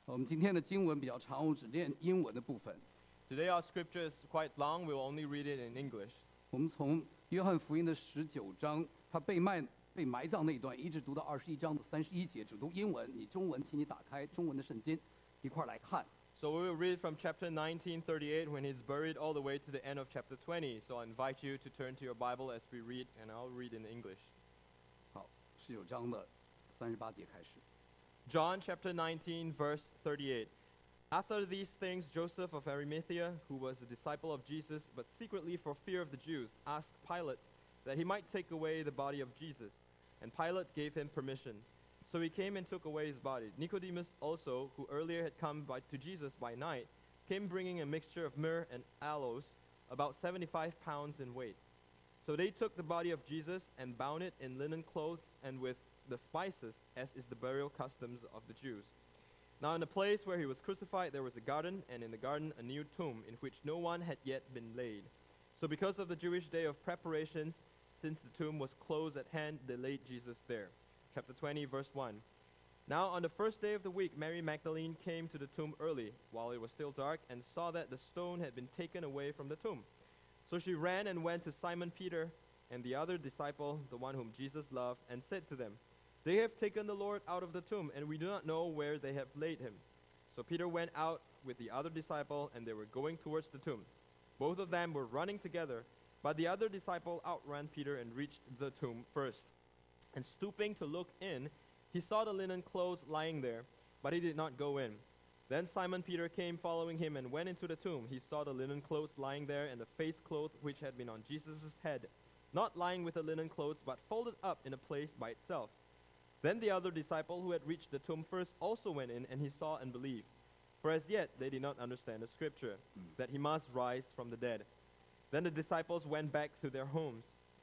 我们今天的经文比较长，我只念英文的部分。 Today our scripture is quite long. We'll only read it in English. 我们从约翰福音的19章，他被埋葬那一段，一直读到21章的31节，只读英文。你中文，请你打开中文的圣经，一块儿来看。 So we will read from chapter 19:38 when he's buried all the way to the end of chapter 20. So I invite you to turn to your Bible as we read, and I'll read in English. 好，19章的38节开始。 John chapter 19, verse 38. After these things, Joseph of Arimathea, who was a disciple of Jesus, but secretly for fear of the Jews, asked Pilate that he might take away the body of Jesus. And Pilate gave him permission. So he came and took away his body. Nicodemus also, who earlier had come to Jesus by night, came bringing a mixture of myrrh and aloes, about 75 pounds in weight. So they took the body of Jesus and bound it in linen clothes and with the spices, as is the burial customs of the Jews. Now in the place where he was crucified there was a garden, and in the garden a new tomb, in which no one had yet been laid. So because of the Jewish day of preparations, since the tomb was close at hand, they laid Jesus there. Chapter 20, verse 1. Now on the first day of the week, Mary Magdalene came to the tomb early, while it was still dark, and saw that the stone had been taken away from the tomb. So she ran and went to Simon Peter and the other disciple, the one whom Jesus loved, and said to them, "They have taken the Lord out of the tomb, and we do not know where they have laid him." So Peter went out with the other disciple, and they were going towards the tomb. Both of them were running together, but the other disciple outran Peter and reached the tomb first. And stooping to look in, he saw the linen clothes lying there, but he did not go in. Then Simon Peter came following him and went into the tomb. He saw the linen clothes lying there, and the face cloth which had been on Jesus' head, not lying with the linen clothes, but folded up in a place by itself. Then the other disciple who had reached the tomb first also went in, and he saw and believed. For as yet they did not understand the scripture, that he must rise from the dead. Then the disciples went back to their homes.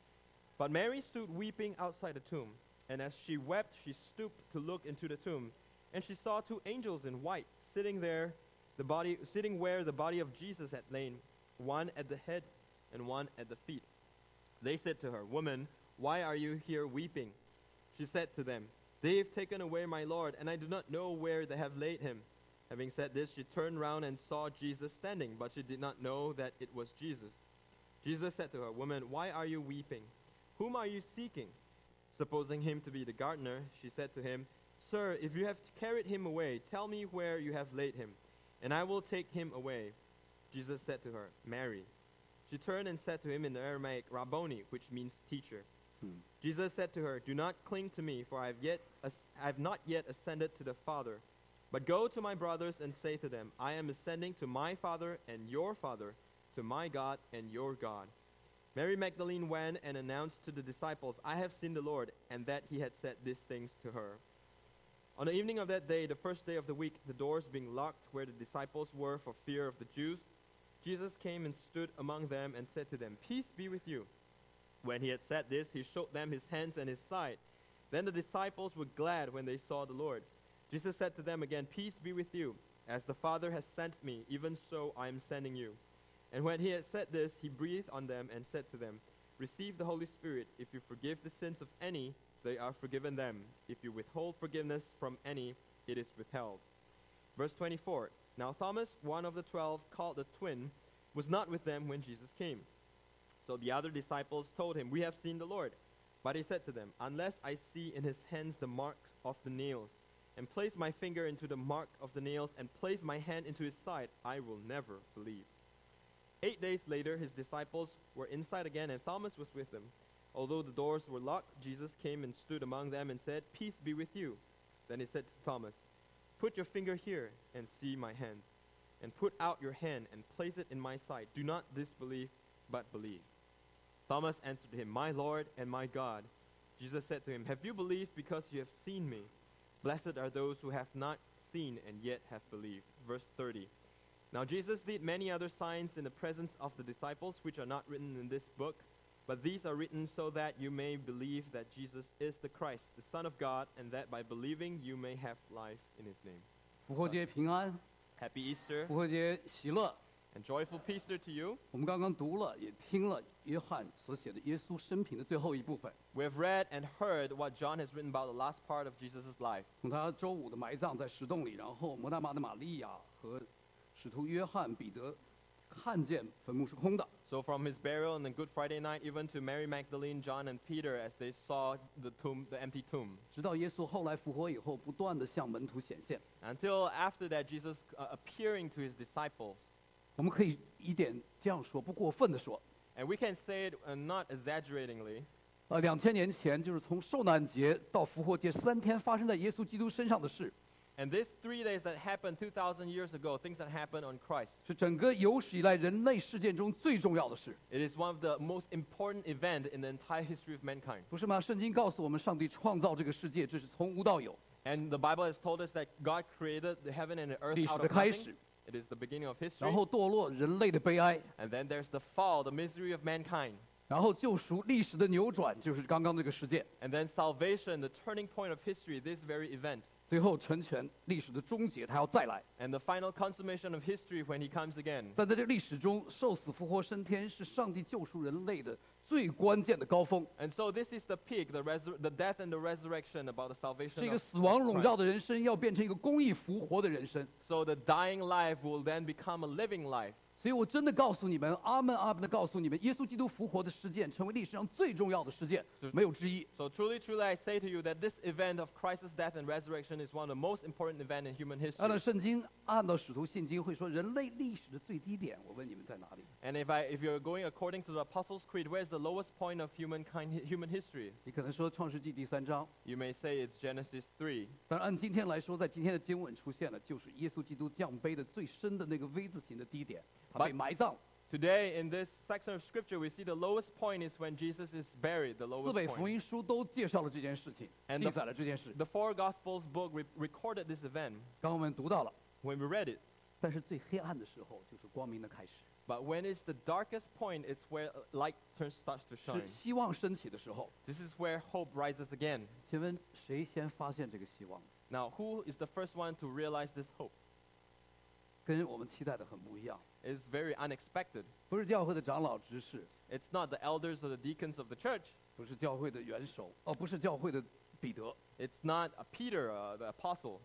But Mary stood weeping outside the tomb, and as she wept, she stooped to look into the tomb, and she saw two angels in white sitting where the body of Jesus had lain, one at the head and one at the feet. They said to her, "Woman, why are you here weeping?" She said to them, "They have taken away my Lord, and I do not know where they have laid him." Having said this, she turned round and saw Jesus standing, but she did not know that it was Jesus. Jesus said to her, "Woman, why are you weeping? Whom are you seeking?" Supposing him to be the gardener, she said to him, "Sir, if you have carried him away, tell me where you have laid him, and I will take him away." Jesus said to her, "Mary." She turned and said to him in Aramaic, "Rabboni," which means teacher. Jesus said to her, "Do not cling to me, for I have not yet ascended to the Father. But go to my brothers and say to them, I am ascending to my Father and your Father, to my God and your God." Mary Magdalene went and announced to the disciples, "I have seen the Lord," and that he had said these things to her. On the evening of that day, the first day of the week, the doors being locked where the disciples were for fear of the Jews, Jesus came and stood among them and said to them, "Peace be with you." When he had said this, he showed them his hands and his side. Then the disciples were glad when they saw the Lord. Jesus said to them again, "Peace be with you. As the Father has sent me, even so I am sending you." And when he had said this, he breathed on them and said to them, "Receive the Holy Spirit. If you forgive the sins of any, they are forgiven them. If you withhold forgiveness from any, it is withheld." Verse 24. Now Thomas, one of the 12, called the twin, was not with them when Jesus came. So the other disciples told him, "We have seen the Lord." But he said to them, "Unless I see in his hands the marks of the nails, and place my finger into the mark of the nails, and place my hand into his side, I will never believe." 8 days later, his disciples were inside again, and Thomas was with them. Although the doors were locked, Jesus came and stood among them and said, "Peace be with you." Then he said to Thomas, "Put your finger here and see my hands, and put out your hand and place it in my side. Do not disbelieve, but believe." Thomas answered him, "My Lord and my God." Jesus said to him, "Have you believed because you have seen me? Blessed are those who have not seen and yet have believed." Verse 30. Now Jesus did many other signs in the presence of the disciples, which are not written in this book, but these are written so that you may believe that Jesus is the Christ, the Son of God, and that by believing you may have life in his name. 复活节平安， Happy Easter. 复活节喜乐。 And joyful Easter to you. 我们刚刚读了，也听了约翰所写的耶稣生平的最后一部分， We have read and heard what John has written about the last part of Jesus' life. 从他周五的埋葬在石洞里，然后摩大马的玛利亚和使徒约翰、彼得看见坟墓是空的， So from his burial on the Good Friday night, even to Mary Magdalene, John, and Peter as they saw the tomb, the empty tomb. 直到耶稣后来复活以后，不断的向门徒显现。 Until after that, Jesus appearing to his disciples. 我们可以一点这样说，不过分的说， And we can say it not exaggeratingly. 2000年前就是从受难节到复活节3天发生在耶稣基督身上的事， And these 3 days that happened 2,000 years ago, things that happened on Christ, 是整个有史以来人类事件中最重要的事， it is one of the most important events in the entire history of mankind. 不是吗？圣经告诉我们，上帝创造这个世界，这是从无到有， And the Bible has told us that God created the heaven and the earth 历史 out 的 of 开 nothing. 始， It is the beginning of history. 然后堕落，人类的悲哀， And then there's the fall, the misery of mankind. 然后救赎，历史的扭转，就是刚刚这个事件， And then salvation, the turning point of history, this very event. 最后成全历史的终结，他要再来。 And the final consummation of history when he comes again. 但在这个历史中，受死复活升天是上帝救赎人类的最关键的高峰， And so this is the peak, the death and the resurrection about the 是 salvation 一个 of 死亡笼罩 Christ. 的人生要变成一个公义复活的人生。 So the dying life will then become a living life. 所以我真的告诉你们，阿门阿门的告诉你们，耶稣基督复活的事件成为历史上最重要的事件，没有之一。 So truly, truly, I say to you that this event of Christ's death and resurrection is one of the most important events in human 按照 history. 圣经，按照使徒信经会说，人类历史的最低点，我问你们在哪里？ And if you're going according to the Apostles' Creed, where's the lowest point of human history? 你可能说创世纪第3章， You may say it's Genesis 3. 但按今天来说，在今天的经文出现了，就是耶稣基督降杯的最深的那个 V 字形的低点，他被 But- 埋葬。 Today, in this section of Scripture, we see the lowest point is when Jesus is buried, the 四 lowest 本福 point. 音书都介绍了这件事情， And 记 the- 载了这件事。 The four Gospels book recorded this event 刚刚我们读到了， when we read it. 但是最黑暗的时候就是光明的开始， But when it's the darkest point, it's where light starts to 是 shine. 希望升起的时候。 This is where hope rises again. 请问谁先发现这个希望？ Now, who is the first one to realize this hope? 跟我们期待的很不一样， It's very unexpected. 不是教会的长老执事， It's not the elders or the deacons of the church. 不是教会的元首，不是教会的彼得。 It's not Peter, the apostle.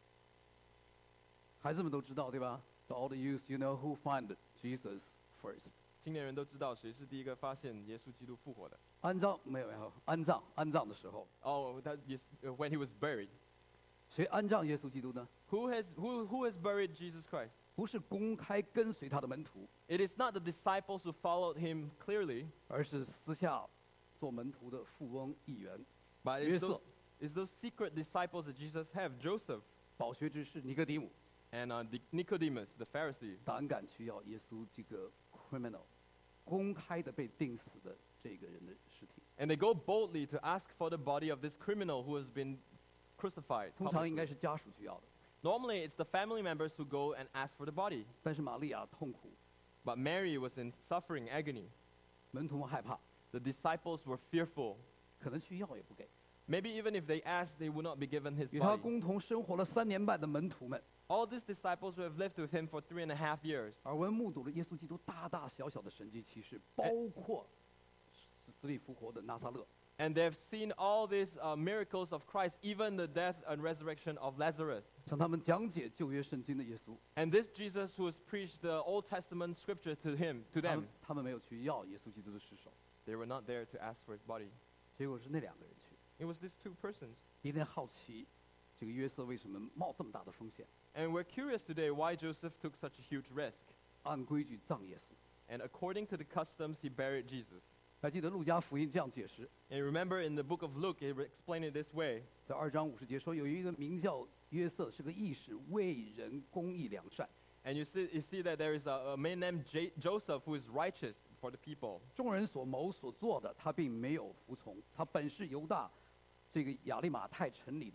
孩子们都知道，对吧？To all the youth, you know who found Jesus first？ 青年人都知道谁是第一个发现耶稣基督复活的。 安葬没有，安葬的时候， Oh, that is when he was buried. 谁安葬耶稣基督呢？ Who has buried Jesus Christ? 不是公开跟随他的门徒， It is not the disciples who followed him clearly, 而是私下做门徒的富翁议员、 but 约 it's 瑟、 those secret disciples that Jesus have, Joseph 饱学之士尼哥底母， and Nicodemus, the Pharisee. 胆敢去要耶稣这个 criminal，公开的被钉死的这个人的尸体。 And they go boldly to ask for the body of this criminal who has been crucified. 通常应 publicly. 该是家属去要的， Normally, it's the family members who go and ask for the body. 但是玛利亚痛苦， But Mary was in suffering agony. 门徒们害怕， The disciples were fearful. 可能去要也不给。 Maybe even if they asked, they would not be given his 与他 body. 共同生活了3年半的门徒们， All these disciples who have lived with him for 3.5 years, 耳闻目睹了耶稣基督大大小小的神迹奇事，包括死里复活的拿撒勒， and they've seen all these miracles of Christ, even the death and resurrection of Lazarus. 向他们讲解旧约圣经的耶稣。 And this Jesus who has preached the Old Testament scripture to 他 them, 们他们没有去要耶稣基督的尸首， they were not there to ask for his body. 结果是那2个人去。 It was these 2 persons. 一定好奇，这个约瑟为什么冒这么大的风险？ And we're curious today why Joseph took such a huge risk. 按规矩葬耶稣。 And according to the customs, he buried Jesus. 还记得路加福音这样解释， And remember in the book of Luke, he explained it this way. 在2章50节说，有一个名叫约瑟，是个义士，为人公义良善。 And you see that there is a man named Joseph who is righteous for the people. 众人所谋所做的，他并没有服从。他本是犹大这个亚利马太城里的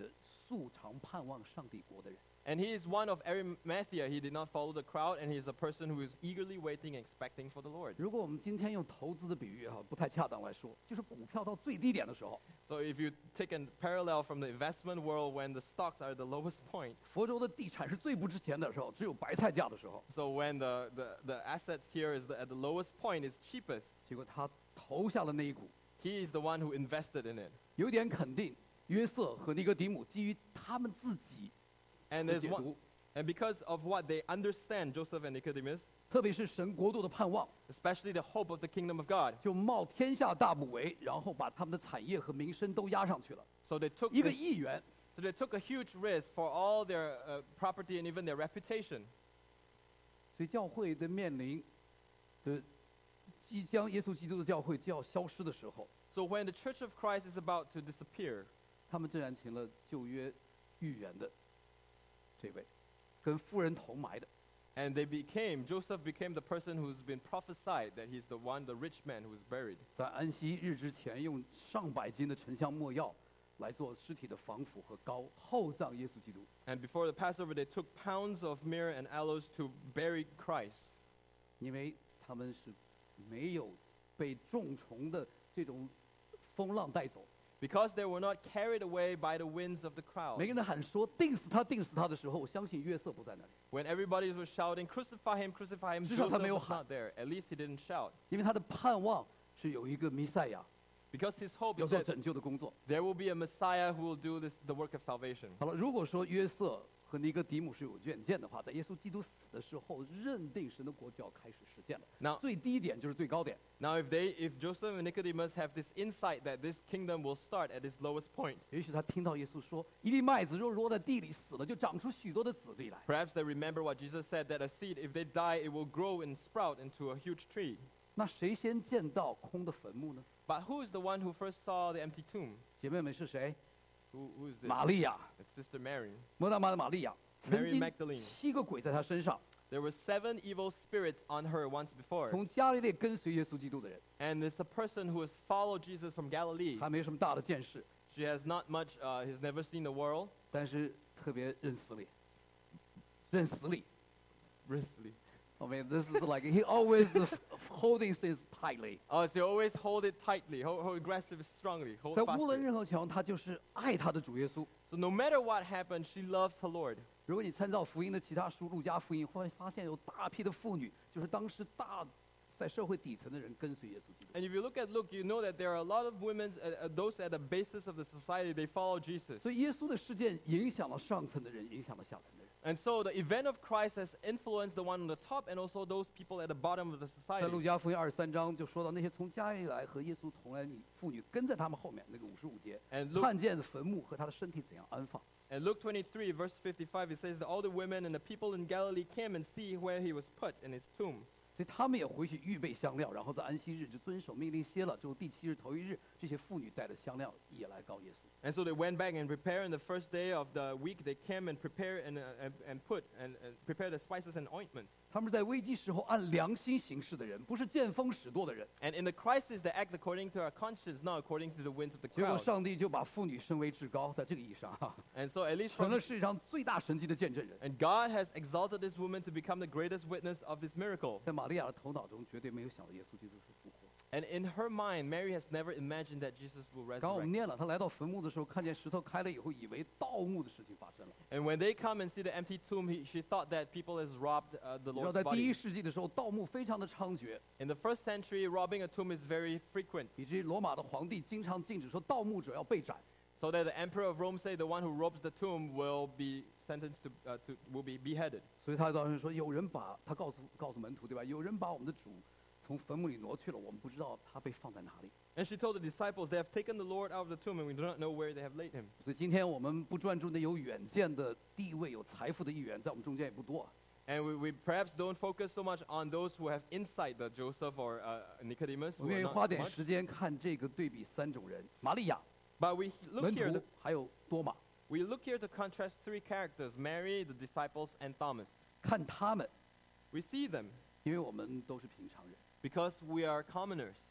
素常盼望上帝国的人。 And he is one of Arimathea. He did not follow the crowd, and he is a person who is eagerly waiting and expecting for the Lord. 如果我们今天用投资的比喻不太恰当来说，就是股票到最低点的时候， So if you take a parallel from the investment world when the stocks are at the lowest point, 佛州的地产是最不值钱的时候，只有白菜价的时候， so when the assets here is at the lowest point is cheapest, 结果他投下了那一股， he is the one who invested in it. 有点肯定，约瑟和尼哥底母基于他们自己 And 的 there's 解 one, 读， and because of what they understand, Joseph and Nicodemus, 特别是神国度的盼望， especially the hope of the kingdom of God. 就冒天下大不韪，然后把他们的产业和名声都押上去了。 So they took 一个 this- 亿元， so they took a huge risk for all their property and even their reputation. 所以教会的面临的即将耶稣基督的教会就要消失的时候， So when the Church of Christ is about to disappear, 他们竟然请了旧约预言的这位，跟富人同埋的， and Joseph became the person who's been prophesied that he's the one, the rich man who is buried. 在安息日之前用上百斤的沉香没药来做尸体的防腐和膏，厚葬耶稣基督。 And before the Passover, they took pounds of myrrh and aloes to bury Christ. 因为他们是没有被重重的这种风浪带走。 Because they were not carried away by the winds of the crowd. 每个人喊说定死他，定死他的时候，我相信约瑟不在那里， When everybody was shouting, crucify him, crucify him, 至少他 Joseph 没有 was 喊。 not there. At least he didn't shout. 因为他的盼望是有一个弥赛亚 Because his hope 要 is 做 that 拯救的工作。 there will be a Messiah who will do the work of salvation. 好了，如果说约瑟和尼哥底母是有远见的话，在耶稣基督死的时候，认定神的国就要开始实现了。 Now, 最低点就是最高点。 now if Joseph and Nicodemus have this insight that this kingdom will start at its lowest point, 也许他听到耶稣说，一粒麦子若落在地里死了，就长出许多的子粒来。 perhaps they remember what Jesus said, that a seed, if they die, it will grow and sprout into a huge tree. 那谁先见到空的坟墓呢？ But who is the one who first saw the empty tomb? 姐妹们是谁？ Who is this? 玛利亚， It's Sister Mary. 摩大妈的玛利亚。曾 Mary 经 Magdalene. 7个鬼在她身上， There were 7 evil spirits on her once before. 从加利利跟随耶稣基督的人， And it's a person who has followed Jesus from Galilee. 她没什么大的见识， She has not much, has never seen the world. 但是特别认死理，认死理。 Briskly. I mean, this is like he always holding things tightly. Oh, so you always hold it tightly, hold aggressive strongly, hold 在 fast. 无论任何情况，他就是爱他的主耶稣。 So no matter what happened, she loved her Lord. 如果你参照福音的其他书，路加福音，会发现有大批的妇女，就是当时在社会底层的人跟随耶稣基督。 And if you look at Luke, you know that there are a lot of women, those at the basis of the society, they follow Jesus. 所以耶稣的事件影响了上层的人，影响了下层的人。 And so the event of Christ has influenced the one on the top and also those people at the bottom of the 在路 society. 加福音23章就说到那些从加利利来和耶稣同来的妇女跟在他们后面，那个55节， And Luke, 看见坟墓和他的身体怎样安放。 and Luke 23, verse 55, it says that all the women and the people in Galilee came and see where he was put in his tomb. 所以他们也回去预备香料，然后在安息日就遵守命令歇了，之后第7日头一日，这些妇女带着香料也来告耶稣。 And so they went back and prepared on the first day of the week. They came and prepared and prepared the spices and ointments. 他们是在危机时候按良心行事的人，不是见风使舵的人。 And in the crisis, they act according to our conscience, not according to the winds of the 结果 crowd. 上帝就把妇女升为至高，在这个意义上， And so at least 成 from 了世界上最大神迹的见证人。 and God has exalted this woman to become the greatest witness of this miracle. 在玛利亚的头脑中，绝对没有想到耶稣基督是复活。 And in her mind, Mary has never imagined that Jesus will 刚刚我们 resurrect. 念了，他来到坟墓的时候，看见石头开了以后，以为盗墓的事情发生了。 And when they come and see the empty tomb, she thought that people has robbed the 你知道， Lord's 在第1 body. 世纪的时候，盗墓非常的猖獗， In the first century, robbing a tomb is very frequent. 以至于罗马的皇帝经常禁止说盗墓者要被斩。 So that the emperor of Rome say the one who robs the tomb will be sentenced will be beheaded. 所以他当时说，有人把他告诉门徒，对吧？有人把我们的主从坟墓里挪去了，我们不知道他被放在哪里。 And she told the disciples, they have taken the Lord out of the tomb and we do not know where they have laid him. 所以今天我们不专注那有远见的地位、有财富的议员，在我们中间也不多。 And we perhaps don't focus so much on those who have insight, the Joseph or Nicodemus, 我 who 们愿 are 意 not 花 so 点 much. 时间看这个对比3种人：玛利亚、 But we look 门 here, 徒，还有多马。 we look here to contrast 3 characters, Mary, the disciples, and Thomas. 看他们， We see them 因为我们都是平常人。 because we are commoners.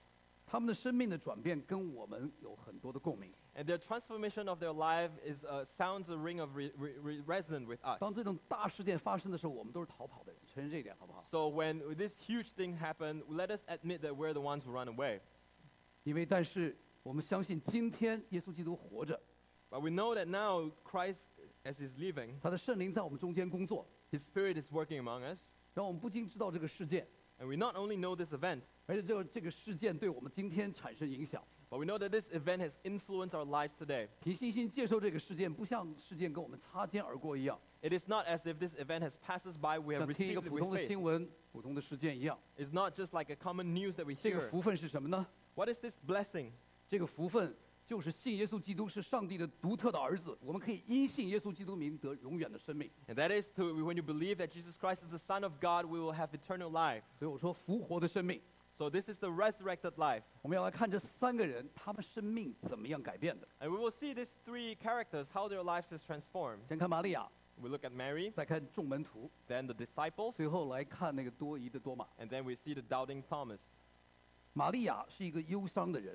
他们的生命的转变跟我们有很多的共鸣。 And their transformation of their life is sounds a ring of resonant with us. 当这种大事件发生的时候，我们都是逃跑的人，承认这一点好不好？ So when this huge thing happened, let us admit that we're the ones who run away. 但是我们相信今天耶稣基督活着， But we know that now Christ, as he's leaving, 他的圣灵在我们中间工作， his Spirit is working among us. 让我们不仅知道这个事件， And we not only know this event, 而且这个事件对我们今天产生影响。 but we know that this event has influenced our lives today. 凭信心接受这个事件，不像事件跟我们擦肩而过一样， It is not as if this event has passed us by, we have 像听一个 received it 普通 with 的 faith. 新闻、普通的事件一样。 It's not just like a common news that we 这个 hear. 福分是什么呢？ What is this blessing? 这个福分就是信耶稣基督是上帝的独特的儿子，我们可以因信耶稣基督名得永远的生命。 And that is when you believe that Jesus Christ is the Son of God, we will have eternal life. 所以我说复活的生命， So this is the resurrected life. 我们要来看这三个人他们生命怎么样改变的。 And we will see these three characters, how their lives is transformed. 先看玛利亚， We look at Mary, 再看众门徒， then the disciples, 最后来看那个多疑的多马。 and then we see the doubting Thomas. 玛利亚是一个忧伤的人，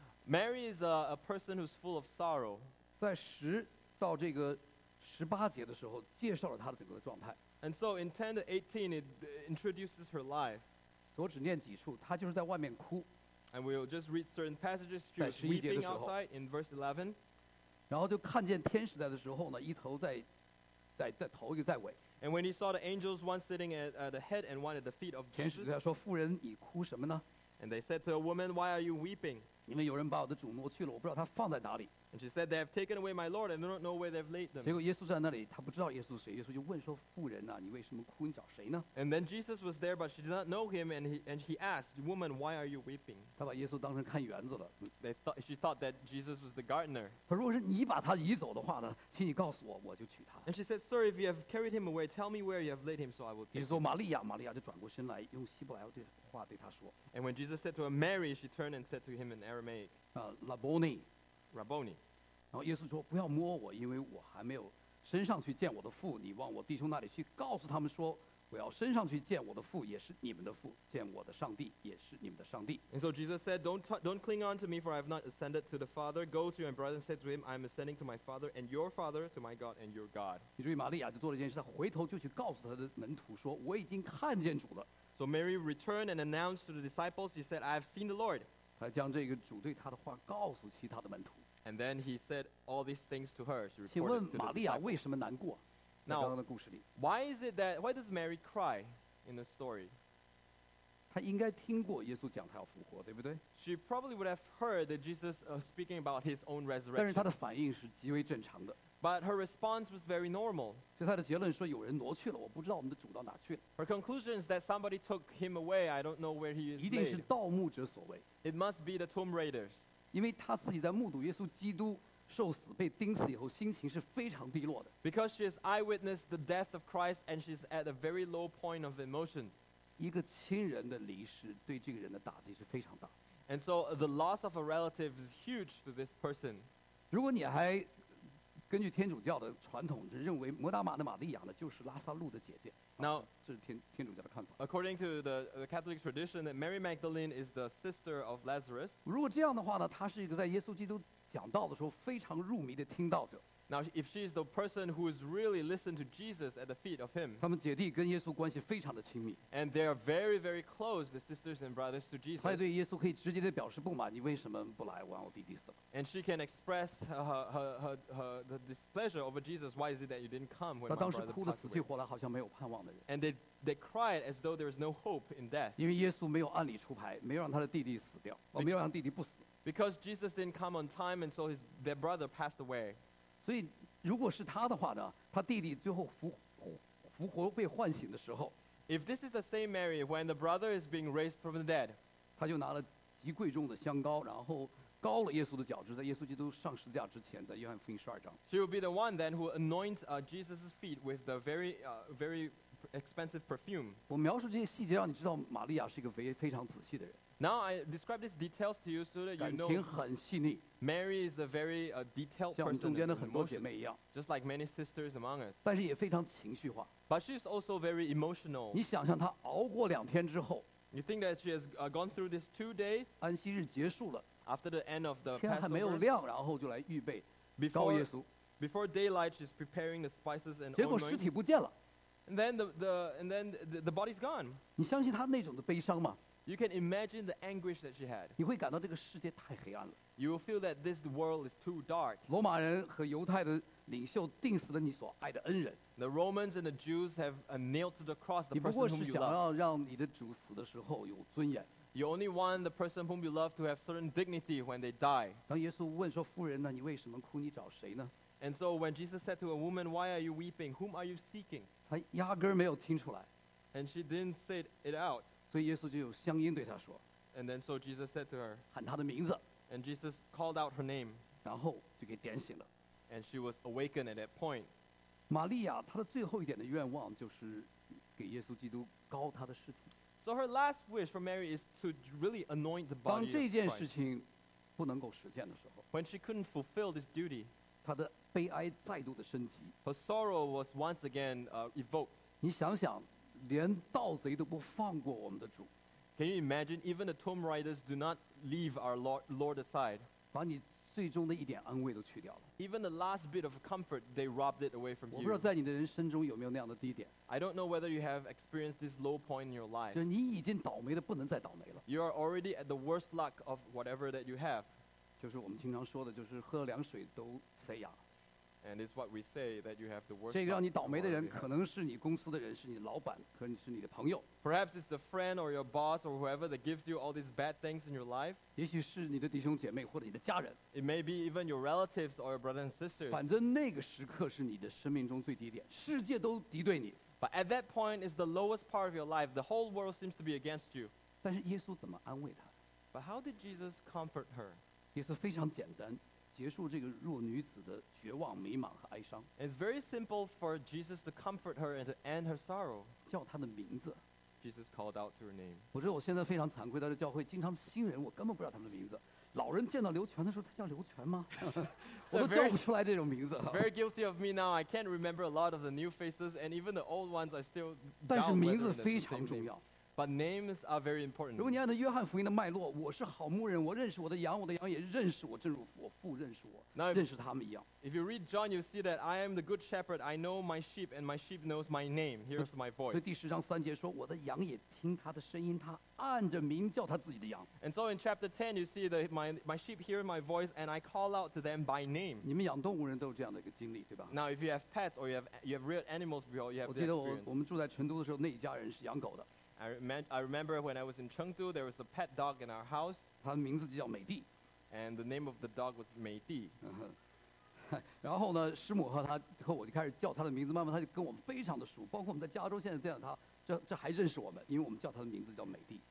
Mary is a person who's full of sorrow. 在10到这个18节的时候，介绍了她的整个的状态。 And so in 10 to 18, it introduces her life. 我只念几处，她就是在外面哭， And we'll just read certain passages. She 在 was 11节的 weeping 时候。 outside in verse 11. 然后就看见天使来的时候呢，一头在头一个在尾。 And when he saw the angels, one sitting at the head and one at the feet of 天使 Jesus, 对他说：“妇人，你哭什么呢？ and they said to the woman, "Why are you weeping?" 因为有人把我的主挪去了，我不知道他放在哪里。 And she said, "They have taken away my Lord, and do not know where they've laid them." 结果耶稣在那里，他不知道耶稣是谁。耶稣就问说：“妇人啊，你为什么哭？你找谁呢 And then Jesus was there, but she did not know him, and he asked, "Woman, why are you weeping?" 他把耶稣当成看园子了。 She thought that Jesus was the gardener. 他说：“如果是你把他移走的话呢，请你告诉我，我就娶她。 And she said, "Sir, if you have carried him away, tell me where you have laid him, so I will 耶 take 稣说：“ him." 玛利亚，玛利亚就转过身来，用希伯来话对他说 And when Jesus said to her, "Mary," she turned and said to him in Aramaic, 拉波尼。 "Rabboni." 然后耶稣说：“不要摸我，因为我还没有升上去见我的父。你往我弟兄那里去，告诉他们说，我要升上去见我的父，也是你们的父；见我的上帝，也是你们的上帝。” And so Jesus said, don't cling on to me, for I have not ascended to the Father. Go to your brother and said to him, I am ascending to my Father and your Father, to my God and your God. 你注意，玛利亚就做了一件事，她回头就去告诉她的门徒说：“我已经看见主了。 So Mary returned and announced to the disciples, she said, I have seen the Lord. ” 她将这个主对她的话告诉其他的门徒。 And then he said all these things to her. She 请问 reported to 玛 the 利亚 disciples. 为什么难过？在 Now- 刚刚的故事里， Why does Mary cry in the story? 她应该听过耶稣讲她要复活，对不对？ She probably would have heard that Jesus speaking about his own 但是她 resurrection. 的反应是极为正常的， But her response was very normal. 所以她的结论说：“有人挪去了，我不知道我们的主到哪去了， Her conclusion is that somebody took him away. I don't know where he is 一定是 laid. 盗墓者所为。” It must be the tomb raiders. 因为她自己在目睹耶稣基督受死、被钉死以后，心情是非常低落的。 Because she has eyewitnessed the death of Christ and she's at a very low point of emotions. 一个亲人的离世对这个人的打击是非常大。 And so the loss of a relative is huge to this person. 如果你还根据天主教的传统，认为摩达玛的玛利亚呢就是拉萨路的姐姐， Now- 这是天主教的看法。 According to the Catholic tradition, that Mary Magdalene is the sister of Lazarus. 如果这样的话呢，她是一个在耶稣基督讲道的时候非常入迷的听道者。 Now, if she is the person who is really listened to Jesus at the feet of him, 他们姐弟跟耶稣关系非常的亲密， and they are very, very close, the sisters and brothers to 她也 Jesus, 对耶稣可以直接的表示不满：你为什么不来？我让我弟弟死了。 and she can express the displeasure over Jesus. Why is it that you didn't come when 她 my 当时 brother 哭得 passed 死去 away? 活来，好像没有盼望的人。 And they cried as though there is no hope in death. 因为耶稣没有按理出牌，没有让他的弟弟死掉，没有让弟弟不死。 Because Jesus didn't come on time, and so their brother passed away. 所以，如果是他的话呢，他弟弟最后复活被唤醒的时候， If this is the same Mary, when the brother is being raised from the dead, 他就拿了极贵重的香膏，然后膏了耶稣的脚趾，在耶稣基督上十字架之前，在约翰福音12章。 she will be the one then who anoints Jesus' feet with the very expensive perfume. 我描述这些细节，让你知道玛利亚是一个非常仔细的人， Now I describe these details to you so that you 感 know 情很细腻， Mary is a very detailed 像我们 person 中间的 in 很多姐 emotions, 妹一样， just like many sisters among us. 但是也非常情绪化。 But she's also very emotional. 你想象她熬过2天之后， You think that she has gone through these 2 days 安息日结束了， after the end of the 天还没有 Passover? 亮，然后就来预备高耶 Before, 稣， before daylight, she's preparing the spices and 结果尸 anointing. 体不见了。 And then the body's gone. 你相信他那种的悲伤吗？ You can imagine the anguish that she had. 你会感到这个世界太黑暗了。 You will feel that this world is too dark. 罗马人和犹太的领袖定死了你所爱的恩人， The Romans and the Jews have nailed to the cross the 你不 person 过 whom 是 you 想 love. 要让你的主死的时候有尊严。 You only want the person whom you love to have certain dignity when they die. 当耶稣问说：“夫人呢？你为什么哭？你找谁呢 And so when Jesus said to a woman, "Why are you weeping? Whom are you seeking?" 他压根儿没有听出来， And she didn't say it out. 所以耶稣就有乡音对他说， And then so Jesus said to her, 喊他的名字， and Jesus called out her name, 然后就给点醒了。 and she was awakened at that point. 玛利亚她的最后一点的愿望就是给耶稣基督膏他的尸体。 So her last wish for Mary is to really anoint the 当 body 这 of 件事 Christ. 情不能够实现的时候， When she couldn't fulfill this duty, 她的悲哀再度的升级。 her sorrow was once again evoked. 你想想，连盗贼都不放过我们的主， Can you imagine? Even the tomb raiders do not leave our Lord aside. 把你最终的一点安慰都去掉了。 Even the last bit of comfort, they robbed it away from 我不知道 you. 在你的人生中有没有那样的低点， I don't know whether you have experienced this low point in your life. 就是你已经倒霉的不能再倒霉了。 You are already at the worst luck of whatever that you have. 就是我们经常说的，就是喝了凉水都塞牙。 And it's what we say, that you have the worst 这个让 luck 你 of 倒霉的 whatever 人， you 可 have. 能是你公司的人，是你的老板，可能是你的朋友， Perhaps it's a friend or your boss or whoever that gives you all these bad things in your life. 也许是你的弟兄姐妹或者你的家人。 It may be even your relatives or your brothers and sisters. 反正那个时刻是你的生命中最低点，世界都敌对你。 But at that point is the lowest part of your life. The whole world seems to be against you. 但是耶稣怎么安慰他？ But how did Jesus comfort her? 耶稣非常简单，结束这个弱女子的绝望、迷茫和哀伤， It's very simple for Jesus to comfort her and to end her sorrow. 叫她的名字。 Jesus called out to her name. 我知道我现在非常惭愧，在这教会经常新人，我根本不知道他们的名字。老人见到刘全的时候，他叫刘全吗？我都叫不出来这种名字。 Very guilty of me now. I can't remember a lot of the new faces, and even the old ones I still 但是 doubt 名 whether 字 that's 非 the 常 same 重 name. 要。 But names are very important. 如果你按照约翰福音的脉络，我是好牧人，我认识我的羊，我的羊也认识我，正如我父认识我， Now, 认识他们一样。 if you read John, you see that I am the good shepherd. I know my sheep, and my sheep knows my name. Here's my 所 voice. 以第10章3节说：“我的羊也听他的声音，他按着名叫他自己的羊。 And so in chapter 10, you see that my sheep hear my voice, and I call out to them by name. ” 你们养动物人都有这样的一个经历，对吧？ Now, if you have pets or you have reared animals before, you have 我 the 记得我 experience. 们住在成都的时候，那一家人是养狗的， I remember when I was in Chengdu, there was a pet dog in our house, 他的名字就叫美帝。 and the name of the dog was Mei Di. 然后呢，师母和他和我就开始叫他的名字，慢慢他就跟我们非常的熟，包括我们在加州现在这样，他这还认识我们，因为我们叫他的名字叫美帝。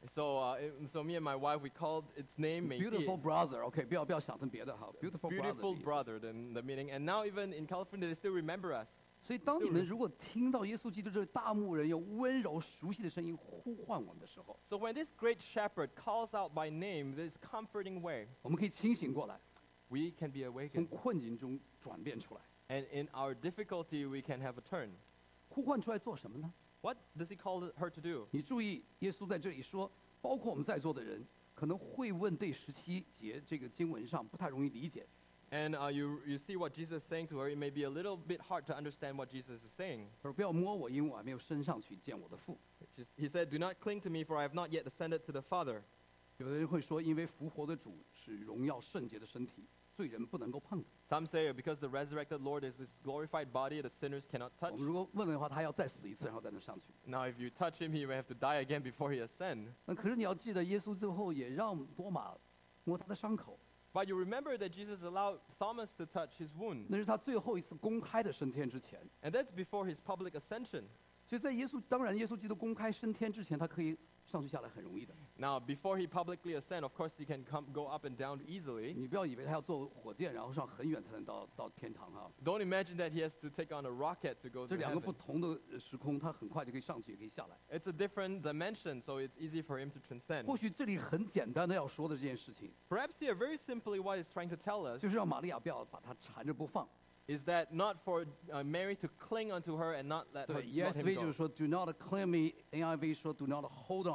So me and my wife, we called its name Mei Di. Beautiful brother，OK，、不要想成别的哈，Beautiful Beautiful brother。 brother, the meaning. And now even in California, they still remember us. 所以当你们如果听到耶稣基督这大牧人用温柔熟悉的声音呼唤我们的时候， So when this great shepherd calls out by name, this comforting way, 我们可以清醒过来， we can be 从 awakened. 困境中转变出来。 And in our difficulty, we can have a turn. 呼唤出来做什么呢？ What does he call her to do? 你注意，耶稣在这里说，包括我们在座的人，可能会问第17节这个经文上不太容易理解。 And you see what Jesus is saying to her. It may be a little bit hard to understand what Jesus is saying. 他说：“不要摸我，因为我还没有升上去见我的父。 He said, "Do not cling to me, for I have not yet ascended to the Father." ” 有的人会说，因为复活的主是荣耀圣洁的身体，罪人不能够碰。 Some say because the resurrected Lord is this glorified body, the sinners cannot 我 touch. 们如果问的话，他要再死一次，然后才能上去。 Now, if you touch him, he may have to die again before he ascend. 那可是你要记得，耶稣最后也让多马摸他的伤口， But you remember that Jesus allowed Thomas to touch his wounds. 那是他最后一次公开的升天之前。 And that's before his public ascension. 所以在当然耶稣基督公开升天之前，他可以上去下来很容易的。 Now, before he publicly ascend, of course, he can go up and down easily. 你不要以为他要坐火箭，然后上很远才能到天堂哈。 Don't imagine that he has to take on a rocket to go 这 to 两个不 heaven. 同的时空，他很快就可以上去，也可以下来。 It's a different dimension, so it's easy for him to transcend. 或许这里很简单的要说的这件事情， Perhaps here, very simply, what he's trying to tell us 就是让玛利亚不要把他缠着不放。 is that not for Mary to cling onto her and not let 对 him ，ESV 就 go. 是说 "Do not claim me"，NIV 说 "Do not hold on me"。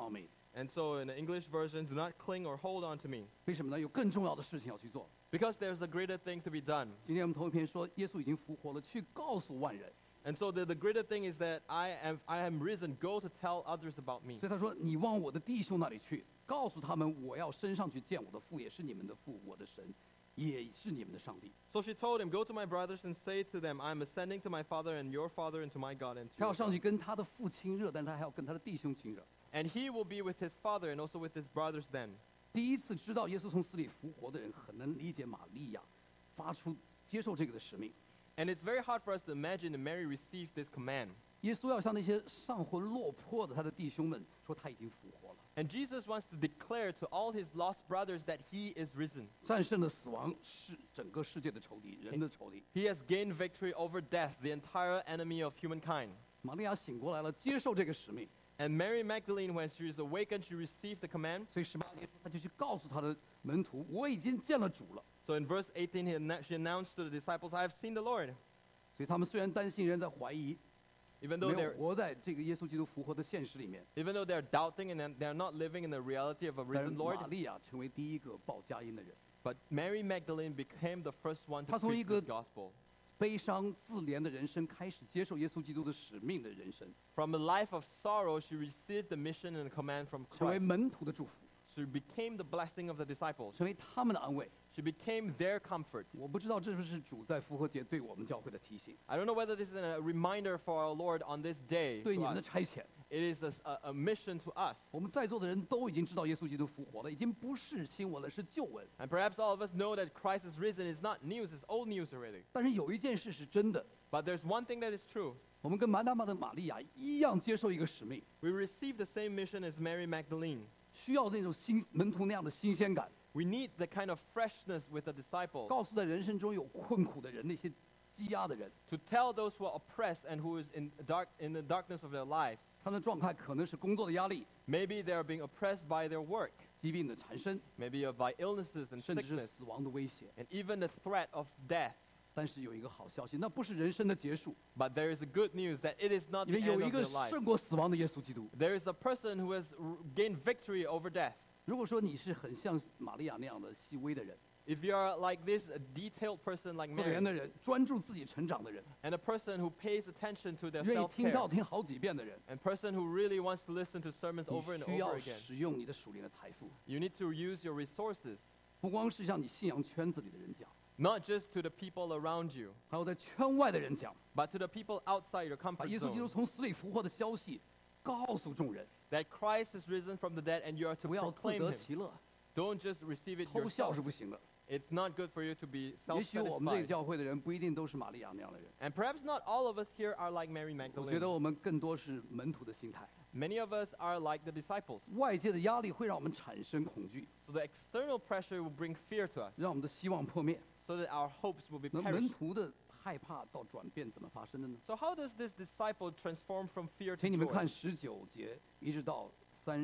And so in the English version, do not cling or hold on to me, 为什么呢？有更重要的事情要去做。 because there's a greater thing to be done. 今天我们头一篇说，耶稣已经复活了，去告诉万人。 And so the greater thing is that I am risen. Go to tell others about me. 所以他说：“你往我的弟兄那里去，告诉他们，我要升上去见我的父，也是你们的父，我的神，也是你们的上帝。” So she told him, Go to my brothers and say to them, I am ascending to my Father and your Father and to my God and to 他 your 要上 God. 去跟他的父亲热，但他还要跟他的弟兄亲热。 And he will be with his father and also with his brothers then. 第一次知道耶稣从死里复活的人，很能理解玛利亚发出接受这个的使命。 And it's very hard for us to imagine that Mary received this command. 耶稣要向那些丧魂落魄的他的弟兄们说，他已经复活了， And Jesus wants to declare to all his lost brothers that he is risen. 战胜了死亡，是整个世界的仇敌，人的仇敌。 He has gained victory over death, the entire enemy of humankind. 玛利亚醒过来了，接受这个使命。 And Mary Magdalene, when she is awakened, she received the command. 所以18节说，他就去告诉他的门徒，我已经见了主了。 So in verse 18, she announced to the disciples, I have seen the Lord. 所以他们虽然担心，仍然在怀疑， Even 没 though 有 they're 活在这个耶稣基督复活的现实里面。 even though they're doubting and they're not living in the reality of a 但是 risen Lord, 玛利亚成为第一个报佳音的人， but Mary Magdalene became the first one to 她从 preach 一个 this gospel. 悲伤自怜的人生开始接受耶稣基督的使命的人生， From a life of sorrow, she received the mission and the command from 成为 Christ. 门徒的祝福， She became the blessing of the disciples. 成为他们的安慰。 She became their comfort. 我不知道这是不是主在复活节对我们教会的提醒， I don't know whether this is a reminder for our Lord on this day. 对 To 你们的 us. 差遣。 It is a mission to us. 我们在座的人都已经知道耶稣基督复活了，已经不是新闻了，是旧闻。 And perhaps all of us know that Christ is risen. It's not news, it's old news already. 但是有一件事是真的， But there's one thing that is true. 我们跟马大马的玛利亚一样接受一个使命， We receive the same mission as Mary Magdalene. 需要那种门徒那样的新鲜感， We need the kind of freshness with the disciples 告诉在人生中有困苦的人，那些积压的人， to tell those who are oppressed and who is in the darkness of their lives. 他们的状态可能是工作的压力、 Maybe they are being oppressed by their work, 疾病的缠身， maybe by illnesses and 甚至是 sickness, 死亡的威胁。 and even the threat of death. 但是有一个好消息，那不是人生的结束， But there is a good news that it is not 因 the 为有 end 一 of 个 their lives. 胜过死亡的耶稣基督。 There is a person who has gained victory over death. 如果说你是很像玛利亚那样的细微的人、 If you are like this, a detailed person like 自怜 Mary, 的人、专注自己成长的人、 and a person who pays attention to their 愿意听 self-care, 到听好几遍的人， and a person who really wants to listen to sermons over 你 and 需要 over again, 使用你的属灵的财富， you need to use your resources, 不光是向你信仰圈子里的人讲， not just to the people around you, 还有在圈外的人讲， but to the people outside your 把 comfort 耶稣基督 zone, 从死里复活的消息告诉众人， that Christ is risen from the dead and you are to 不要自 proclaim 得 him. 其乐， Don't just receive it 偷笑 yourself. 是不行的。 It's not good for you to be 也许我们这个 self-satisfied. 教会的人不一定都是玛利亚那样的人， And perhaps not all of us here are like Mary 我觉得 Magdalene. 我们更多是门徒的心态。 Many of us are like the disciples. 外界的压力会让我们产生恐惧， So the external pressure will bring fear to us, 让我们的希望破灭。 so that our hopes will be 那门 perished. 徒的害怕到转变怎么发生的呢？ So how does this disciple transform from fear to 请你们 joy? 看19节一直到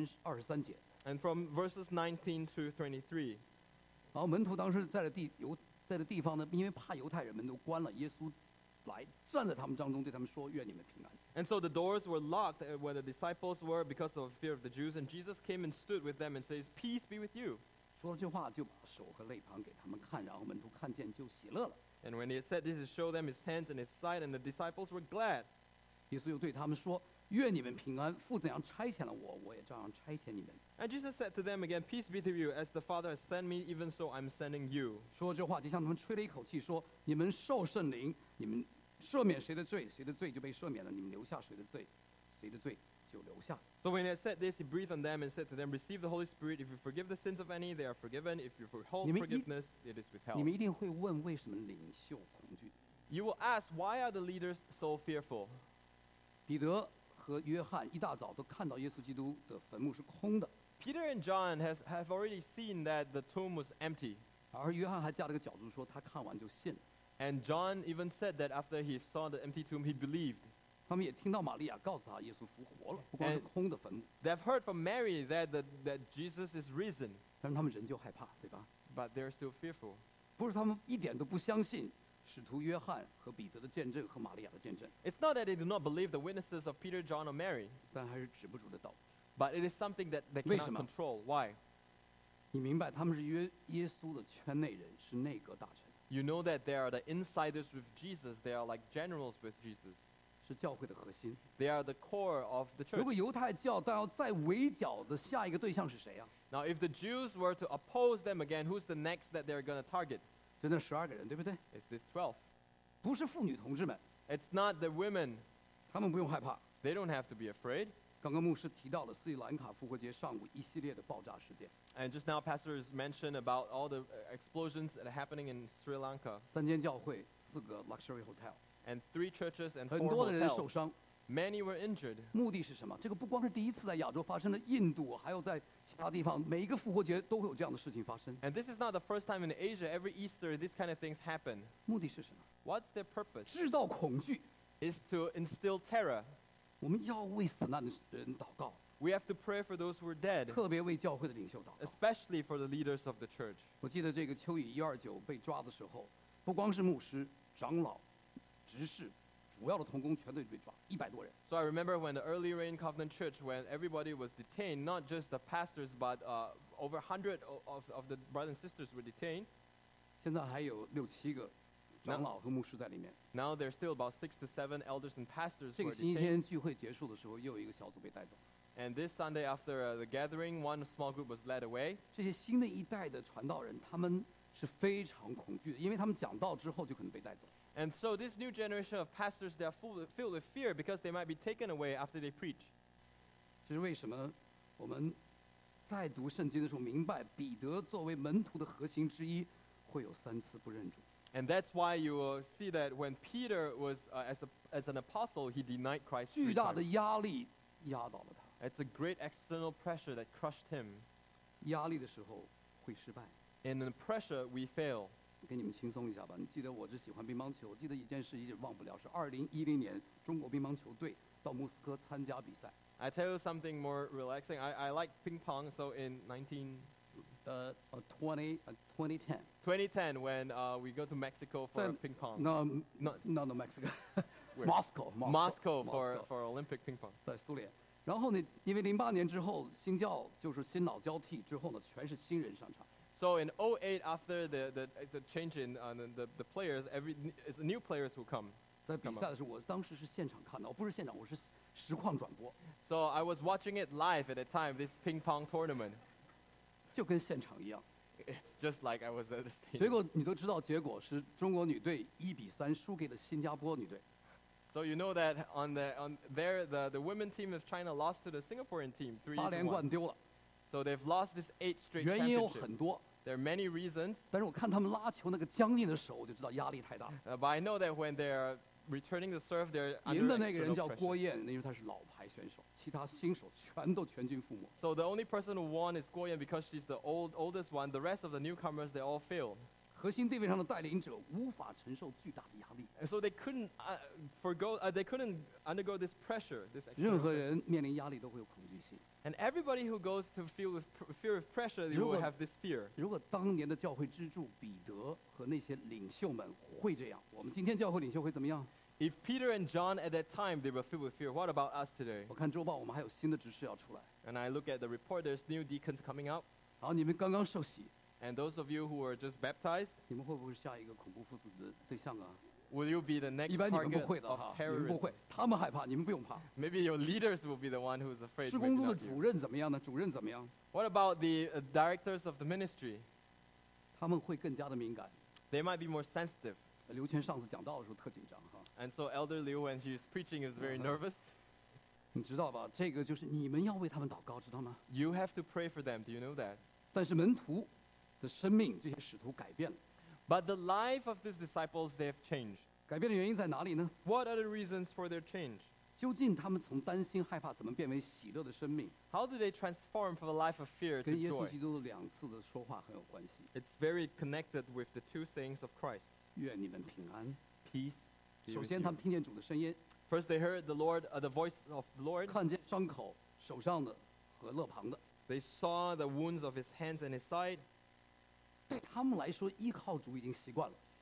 23节。 And from verses 19 to 23. 然后门徒当时在的地方呢，因为怕犹太人们都关了，耶稣来站在他们当中，对他们说：“愿你们平安。” And so the doors were locked where the disciples were because of fear of the Jews. And Jesus came and stood with them and says, Peace be with you. 说了这话，就把手和肋旁给他们看，然后门徒看见就喜乐了。 And when he said this, he showed them his hands and his side, and the disciples were glad. 耶稣又对他们说：“愿你们平安，父怎样差遣了我，我也照样差遣你们。” And Jesus said to them again, Peace be to you, as the Father has sent me, even so I'm sending you. 说这话就向他们吹了一口气，说：“你们受圣灵，你们赦免谁的罪，谁的罪就被赦免了；你们留下谁的罪，谁的罪就留下。” So when he had said this, he breathed on them and said to them, Receive the Holy Spirit. If you forgive the sins of any, they are forgiven. If you withhold 你们一- forgiveness, it is 你 withheld. 们一定会问，为什么领袖恐惧？ You will ask, Why are the leaders so fearful? 彼得和约翰一大早都看到耶稣基督的坟墓是空的， Peter and John have already seen that the tomb was empty. 而约翰还加了个角注说他看完就信了。 And John even said that after he saw the empty tomb, he believed. 他们也听到玛利亚告诉他耶稣复活了，不光是 And- 空的坟墓， They've heard from Mary that Jesus is risen, 但是他们仍旧害怕，对吧？ but they're still fearful. 不是他们一点都不相信使徒约翰和彼得的见证和玛利亚的见证， It's not that they do not believe the witnesses of Peter, John, or Mary, 但还是止不住的祷， But it is something that they 为 cannot 什么？ control. Why? 你明白，他们是耶稣的圈内人，是内阁大臣， You know that they are the insiders with Jesus. They are like generals with Jesus. 是教会的核心。 They are the core of the 如果 church. 犹太教但要再围剿的下一个对象是谁啊？ Now, if the Jews were to oppose them again, who's the next that they're going to target? 就那12个人，对不对？ It's this 12. 不是妇女同志们， It's not the women. 他们不用害怕。 They don't have to be afraid. 刚刚牧师提到了斯里兰卡复活节上午一系列的爆炸事件， And just now, pastors mentioned about all the explosions that are happening in Sri Lanka. 3间教会，4个 luxury hotel， And 3 churches and 很 4 多的人受 hotels. 伤。 Many were injured. 目的是什么？这个不光是第一次在亚洲发生的，印度还有在其他地方，每一个复活节都会有这样的事情发生。 And this is not the first time in Asia. Every Easter, these kind of things happen. 目的是什么？ What's their purpose? 制造恐惧。 Is to instill terror. 我们要为死难的人祷告， We have to pray for those who are dead, 特别为教会的领袖祷告。 especially for the leaders of the church. 我记得这个秋雨129被抓的时候，不光是牧师、长老、执事，主要的同工全都被抓，100多人。 So I remember when the early rain Covenant Church, when everybody was detained, not just the pastors, but over 100 of the brothers and sisters were detained. 现在还有6、7个长老和牧师在里面。 Now there's still about 6 to 7 elders and pastors 这 who 个 are 星期 detained. 天聚会结束的时候，又有一个小组被带走。 And this Sunday after the gathering, one small group was led away. 这些新的一代的传道人，他们是非常恐惧的，因为他们讲道之后就可能被带走。 And so this new generation of pastors, they are filled with fear because they might be taken away after they preach. 这是为什么？我们在读圣经的时候，明白彼得作为门徒的核心之一，会有3次不认主。 And that's why you will see that when Peter was, as an apostle, he denied Christ 3 巨大的 times. 压力压倒了他， It's a great external pressure that crushed him. 压力的时候会失败。 In the pressure, we fail. 给你们轻松一下吧。你记得我是喜欢乒乓球，我记得一件事一直忘不了，是2010年中国乒乓球队到莫斯科参加比赛。 I tell you something more relaxing. I like ping pong, so in 2010 2010, when we go to Mexico for 在 ping pong. no Not no no Mexico Where? Moscow Moscow for Olympic ping pong. 在苏联。然后呢，因为08年之后新教就是新老交替之后呢，全是新人上场。 So in 08, after the change in the players, it's new players who come. 在比赛的时候，我当时是现场看到，不是现场，我是实况转播， So I was watching it live at the time, this ping pong tournament. 就跟现场一样。 It's just like I was at the 结 stadium. 果你都知道，结果是中国女队1-3输给了新加坡女队。 So you know that on there, the women team of China lost to the Singaporean team 8连冠 3-1. 丢了， So they've lost this 8 straight 原因有 championship. 很多， There are many reasons, 但是我看他们拉球那个僵硬的手，我就知道压力太大。 but I know that when they're returning the serve, they're 赢 under 的那个人 external 叫郭 pressure. 燕，因为他是老牌选手，其他新手全都全军覆没。 So the only person who won is Guo Yan because she's the oldest one. The rest of the newcomers, they all failed. 核心地位上的带领者无法承受巨大的压力。 And so they couldn't they couldn't undergo this pressure, this 任 external 何 pressure. 人面临压力都会有恐惧心。 And everybody who goes to feel with fear of pressure, they will 如果- have this fear. 如果当年的教会支柱彼得和那些领袖们会这样，我们今天教会领袖会怎么样？ If Peter and John at that time, they were filled with fear, what about us today? 我看周报，我们还有新的执事要出来。 And I look at the report, there's new deacons coming out. 然后你们刚刚受洗， And those of you who are just baptized, 你们会不会是下一个恐怖分子的对象啊？ will you be the next 一般你们不 target 会的 of 哈，你们不 terrorism? 会，他们害怕，你们不用怕。 Maybe your leaders will be the one who's afraid. 施 maybe 工中的 not you. 主任怎么样呢？主任怎么样？ What about the directors of the ministry? 他们会更加的敏感。 They might be more sensitive. 刘谦上次讲道的时候特紧张哈， And so Elder Liu, when he was preaching, is very Uh-huh. nervous. 你知道吧？这个就是你们要为他们祷告，知道吗？ You have to pray for them. Do you know that? 但是门徒的生命，这些使徒改变了， But the life of these disciples, they have changed. 改变的原因在哪里呢？ What are the reasons for their change? 究竟他们从担心害怕，怎么变为喜乐的生命？ How do they transform from a life of fear to 跟耶稣 joy? 基督的2次的说话很有关系。 It's very connected with the two sayings of Christ. 愿你们平安。 Peace. be 首 with 先， you. 他们听见主的声音， First, they heard the voice of the Lord. 看见伤口手上的和肋旁的。 They saw the wounds of his hands and his side. 对他们来说，依靠主已经习惯了。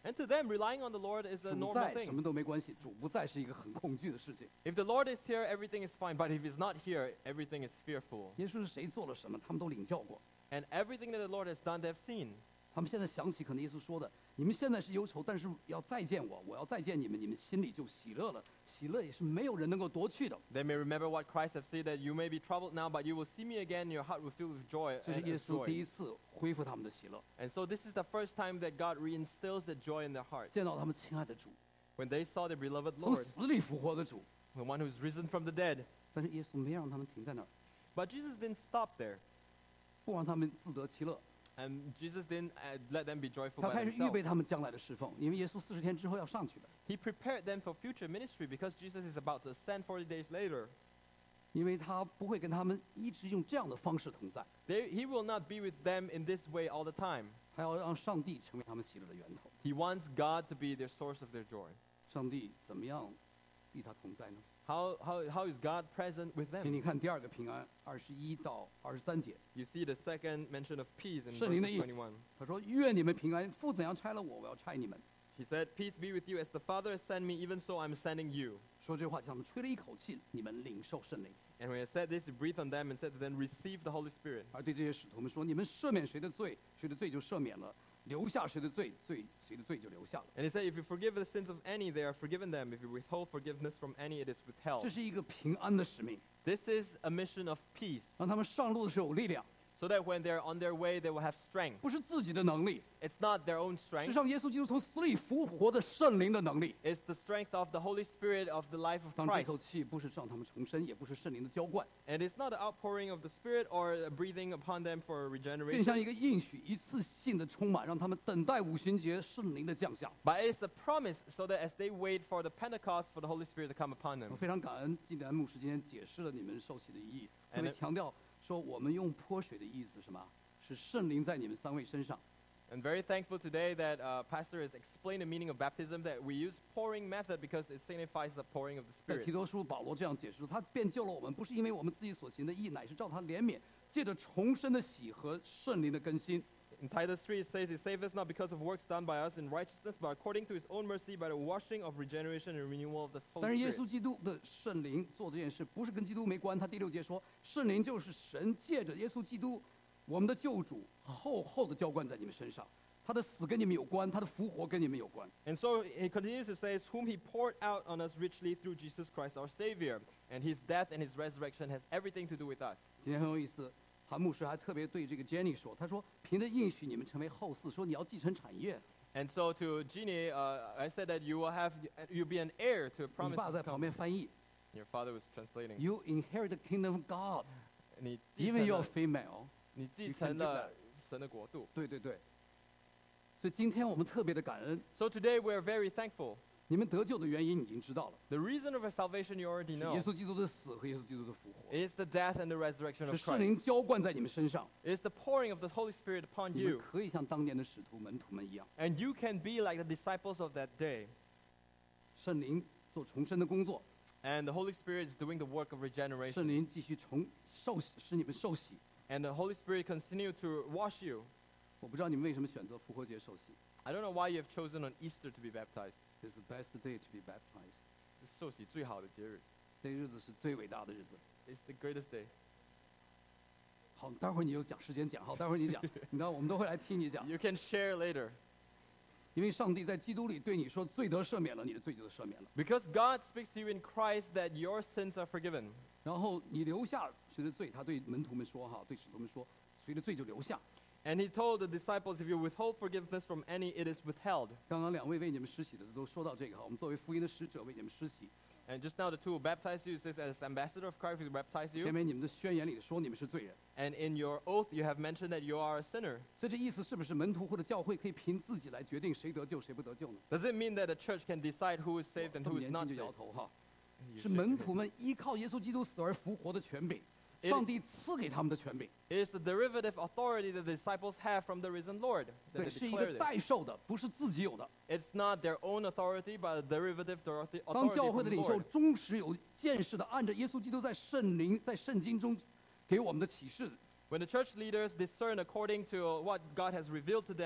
And to them, relying on the Lord is a 主 normal 在什 thing. 么都没关系，主不在是一个很恐惧的事情。 If the Lord is here, everything is fine. But if He's not here, everything is fearful. 耶稣是谁做了什么，他们都领教过。 And everything that the Lord has done, they've seen. 他们现在想起可能耶稣说的：“你们现在是忧愁，但是要再见我，我要再见你们，你们心里就喜乐了。喜乐也是没有人能够夺去的。 They may remember what Christ has said, that you may be troubled now, but you will see me again, and your heart will fill with joy. ” 这是 And 耶稣第 joy. 一次恢复他们的喜乐， And so this is the first time that God reinstills the joy in their heart. 见到他们亲爱的主， When they saw their beloved 从 Lord, 死里复活的主。 the one who's risen from the dead. 但是耶稣没让他们停在那儿， But Jesus didn't stop there. 不让他们自得其乐， And Jesus didn't let them be joyful 他 by 开始预 themselves. 备他们将来的侍奉，因为耶稣40天之后要上去的， He prepared them for future ministry because Jesus is about to ascend 40 days later. 因为他不会跟他们一直用这样的方式同在， He will not be with them in this way all the time. 他要让上帝成为他们喜乐的源头。 He wants God to be their source of their joy. 上帝怎么样与他同在呢？ How is God present with 请 them? 你看第二个平安21到23节， You see the second mention of peace in 圣灵的 verses 意思 21. 他说：“愿你们平安，父怎样差了我，我要差你们。” He said, Peace be with you. As the Father has sent me, even so I'm sending you. 说这话就像他们吹了一口气，你们领受圣灵。 And when he said this, he breathed on them and said to them, Receive the Holy Spirit. 而对这些使徒们说：“你们赦免谁的罪，谁的罪就赦免了；留下谁的罪，谁的罪就留下了。 And he said, If you forgive the sins of any, they are forgiven them. If you withhold forgiveness from any, it is ” withheld. 这是一个平安的使命， This is a mission of peace, 让他们上路的时候有力量， so that when they're on their way, they will have strength. 不是自己的能力， It's not their own 实际 strength. 上耶稣基督从死里复活的圣灵的能力。 It's the strength of the Holy Spirit of the life of 当这 Christ. 口气不是让他们重生，也不是圣灵的浇灌， And it's not the outpouring of the Spirit or a breathing upon them for 更 regeneration, 像一个应许，一次性的充满，让他们等待五旬节圣灵的降下。 but it's a promise so that as they wait for the Pentecost for the Holy Spirit to come upon 我 them. 非常感恩季丹牧师今天解释了你们受洗的意义，特 And 别强调说我们用泼水的意思是什么？是圣灵在你们3位身上。 I'm very thankful today that Pastor has explained the meaning of baptism, that we use pouring method because it signifies the pouring of the 在 Spirit. 提多书，保罗这样解释说：他便救了我们，不是因为我们自己所行的义，乃是照他怜悯，借着重生的喜和圣灵的更新。 In Titus 3, it says, He saved us not because of works done by us in righteousness, but according to His own mercy by the washing of regeneration and renewal of the 但是 Holy 耶 Spirit. 稣基督的圣灵做这件事，不是跟基督没关。他第6节说，圣灵就是神借着耶稣基督，我们的救主，厚厚的浇灌在你们身上。他的死跟你们有关，他的复活跟你们有关。 And so He continues to say, Whom He poured out on us richly through Jesus Christ our Savior. And His death and His resurrection has everything to do with us. 今天很有意思，韩牧师还特别对这个 Jenny 说，他说凭着应许你们成为后嗣，说你要继承产业。 And so to Jeannie, I said that you'll be an heir to a 你 promise. 爸在旁边翻译 Your father was translating. ，You inherit the kingdom of God, 你 even you're female。 你继 You can 承 do 了神的国度。 对对对。所以今天我们特别的感恩， So today we're very thankful. 你们得救的原因你已经知道了， The reason of our salvation you already 是 know. 耶稣基督的死和耶稣基督的复活， It's the death and the resurrection 是 of 圣 Christ. 灵浇灌在你们身上， It's the pouring of the Holy Spirit upon 你们 you. 可以像当年的使徒门徒们一样， And you can be like the disciples of that day. 圣灵做重生的工作， And the Holy Spirit is doing the work of 圣 regeneration. 灵继续使你们受洗。 And the Holy Spirit continue to wash you. 我不知道你们为什么选择复活节受洗。 I don't know why you have chosen on Easter to be baptized. This is the best day to be baptized。 这是受洗最好的节日。 这日子是最伟大的日子。 It's the greatest day. 好，待会儿你有讲时间讲，好，待会儿你讲，你知道我们都会来听你讲， You can share later. 因为上帝在基督里对你说罪得赦免了，你的罪就得赦免了。 Because God speaks to you in Christ that your sins are forgiven. 然后你留下谁的罪，他对门徒们说哈，对使徒们说，谁的罪就留下。 And he told the disciples, if you withhold forgiveness from any, it is withheld. 刚刚2位为你们施洗的都说到这个哈，我们作为福音的使者为你们施洗。 And just now the two who baptized you, it says, as ambassador of Christ, we baptize 前 you. 面你们的宣言里说你们是罪人， And in your oath, you have mentioned that you are a sinner. 所以这意思是不是门徒或者教会可以凭自己来决定谁得救谁不得救呢？ Does it mean that the church can decide who is saved 这 and 么 who is 年 not 轻就摇 saved? 头哈， You 是 shake 门 your 徒 head. 们依靠耶稣基督死而复活的权柄， It- 上帝赐给他们的权柄。 It is the derivative authority that the disciples have from the risen Lord. That 对， they 是一 declare 个 this. 代受的，不是自己有的。 It's not their own authority, but a derivative authority 当 from 教会 the 的领袖 Lord. 忠实有见识的，按着耶稣基督在圣经中给我们的启示， When the church leaders discern according to what God has revealed to them,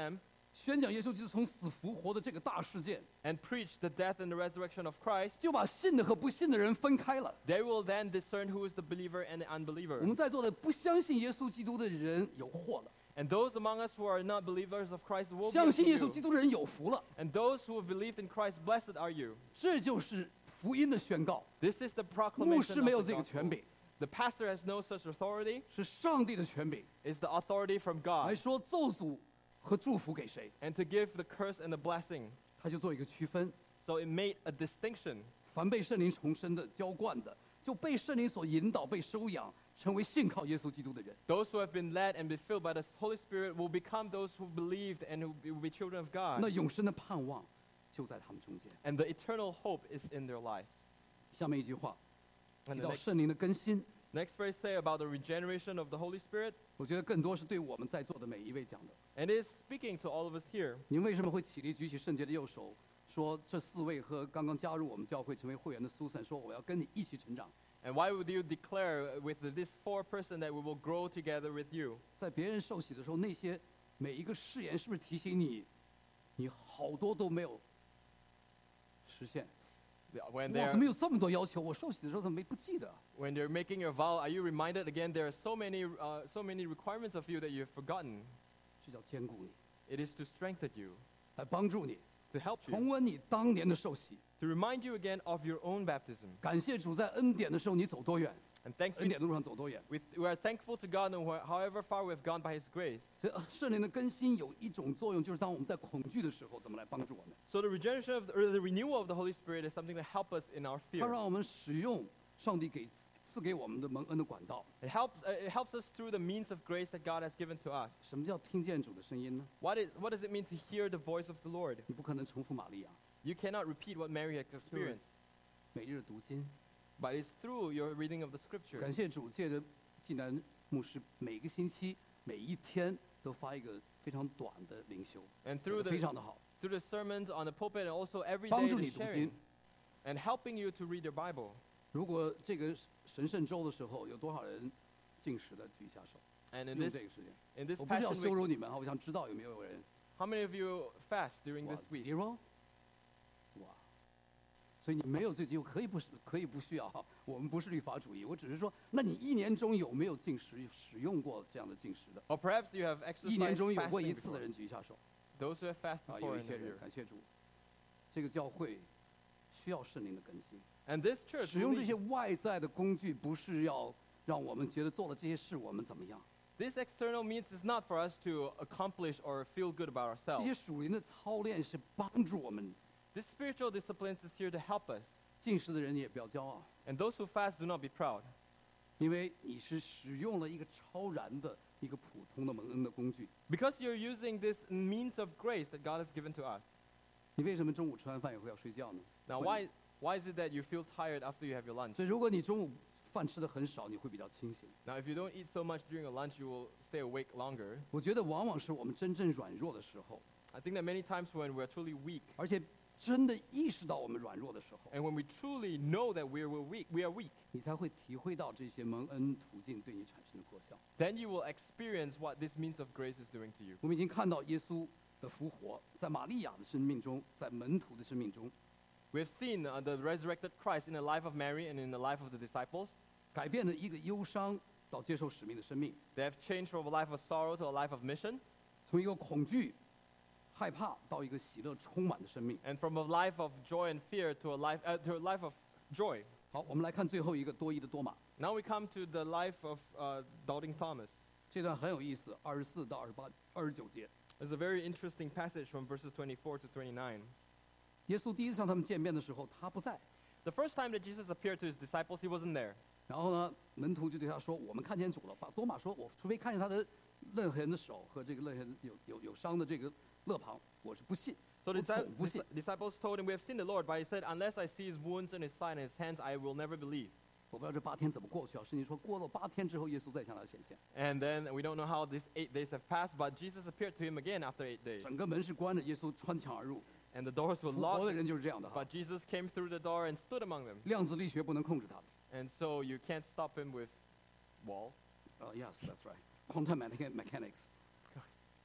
宣讲耶稣基督从死复活的这个大事件， and preach the death and the resurrection of Christ, 就把信的和不信的人分开了。 they will then discern who is the believer and the 我 unbeliever. 们在座的不相信耶稣基督的人有祸了， And those among us who are not believers of Christ will be 相 unto 信耶稣 you. 基督的人有福了。 And those who have believed in Christ, blessed are you. 这就是福音的宣告。 This is the 牧师 proclamation 没有 of 这 the 个权 gospel. 柄， The pastor has no such authority. 是上帝的权柄， It's the authority from 来 God. 说咒诅和祝福给谁， And to give the curse and the blessing. 他就做一个区分。 So it made a distinction. 凡被圣灵重生的、浇灌的，就被圣灵所引导、被收养，成为信靠耶稣基督的人。 Those who have been led and been filled by the Holy Spirit will become those who believed and who will be children of 那 God. 永生的盼望就在他们中间。 And the eternal hope is in their lives. 下面一句话 And 提 the 到圣灵的更新， next verse say about the regeneration of the Holy Spirit. 我觉得更多是对我们在座的每一位讲的。 And it is speaking to all of us here. 您为什么会起立举起圣洁的右手，说这4位和刚刚加入我们教会成为会员的苏珊说我要跟你一起成长？ And why would you declare with this 4 person that we will grow together with you? 在别人受洗的时候，那些每一个誓言是不是提醒你，你好多都没有实现？ When 哇，怎么有这么多要求？我受洗的时候怎么不记得？ when you're making your vow, are you reminded again there are so many requirements of you that you've forgotten? 这叫坚固你， It is to strengthen you, 来帮助你 to help 重 you, 温你当年的受洗。 to remind you again of your own baptism. 感谢主，在恩典的时候你走多远， And thanks 恩 be, 典的路上走多远。 we are thankful to God and however far we've gone by His grace. 所以圣灵的更新有一种作用，就是当我们在恐惧的时候，怎么来帮助我们？ So the regeneration or the renewal of the Holy Spirit is something to help us in our 它 fear. 让我们使用上帝赐给我们的蒙恩的管道。 It helps us through the means of grace that God has given to us. 什么叫听见主的声音呢？ What does it mean to hear the voice of the Lord? 你不可能重复玛利亚， You cannot repeat what Mary has experienced, 每日读经。 but it's through your reading of the 感 Scripture. 谢主，借着济南牧师每个星期每一天都发一个非常短的灵修， And 写 through 得非 the 常的好， through the sermons on the pulpit and also every 帮 day 助 the 你读 sharing 经。 and helping you to read your Bible. 如果这个神圣周的时候，有多少人禁食的举一下手？ And in 用 this 这个时间， in this 我不是要 Passion 羞 Week, 辱你们啊，我想知道有没有人 how many of you fast during 哇 this week? 0？哇，所以你没有这机会，可以不需要哈。我们不是律法主义，我只是说，那你一年中有没有禁食使用过这样的禁食的？ Or perhaps you have 一年 exercised 中有过 fasting 一次的 before. 人举一下手 Those who have fasted 啊， before 有一 in 些 the 人， year. 感谢主。这个教会需要圣灵的更新， And this church 使用 will 这些 need- 外在的工具，不是要让我们觉得做了这些事我们怎么样。 this external means is not for us to accomplish or feel good about 这 ourselves. 些属灵的操练是帮助我们。 This spiritual disciplines is here to help us. 进食的人你也不要骄傲， And those who fast do not be proud, 因为你是使用了一个超然的一个普通的蒙恩的工具。 because you're using this means of grace that God has given to us. 你为什么中午吃完饭以后要睡觉呢？ Now, 会 why is it that you feel tired after you have your lunch? 所以如果你中午饭吃的很少，你会比较清醒。 Now, if you don't eat so much during your lunch, you will stay awake longer. 我觉得往往是我们真正软弱的时候， I think that many times when we're truly weak, 而且真的意识到我们软弱的时候， and when we truly know that we are weak, 你才会体会到这些蒙恩途径对你产生的果效。 then you will experience what this means of grace is doing to you. 我们已经看到耶稣的复活，在玛利亚的生命中，在门徒的生命中， We've seen the resurrected Christ in the life of Mary and in the life of the disciples. 改变了一个忧伤到接受使命的生命， They have changed from a life of sorrow to a life of mission, 从一个恐惧、害怕到一个喜乐充满的生命。 and from a life of joy and fear to a life of joy. 好，我们来看最后一个多疑的多马， Now we come to the life of doubting Thomas. 这段很有意思，24到29节。 There's a very interesting passage from verses 24 to 29. 耶稣第一次向他们见面的时候，他不在。 The first time that Jesus appeared to his disciples, he wasn't there. 然后呢，门徒就对他说：“我们看见主了。”多马说：“我除非看见他的勒痕的手和这个勒痕有伤的这个肋旁，我是不信。” So the 我总不信。 disciples told him, "We have seen the Lord," but he said, "Unless I see his wounds in his side and his hands, I will never believe." 我不知道这8天怎么过去啊？圣经说过了8天之后，耶稣再向他显现， And then we don't know how these 8 days have passed, but Jesus appeared to him again after 8 days. 整个门是关着，耶稣穿墙而入。 And the doors were 复活的 locked, 人就是这样的哈 but，Jesus came through the door and stood among them. 量子力学不能控制他的。 And so you can't stop him with walls. Yes, that's right. Quantum mechanics。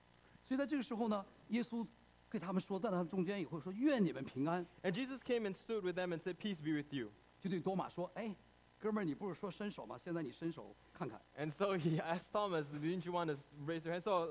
所以在这个时候呢，耶稣对他们说，在他们中间也会说愿你们平安， And Jesus came and stood with them and said, "Peace be with you." 就对多马说，哎，哥们儿，你不是说伸手吗？现在你伸手看看。 And so he asked Thomas, "Didn't you want to raise your hand? So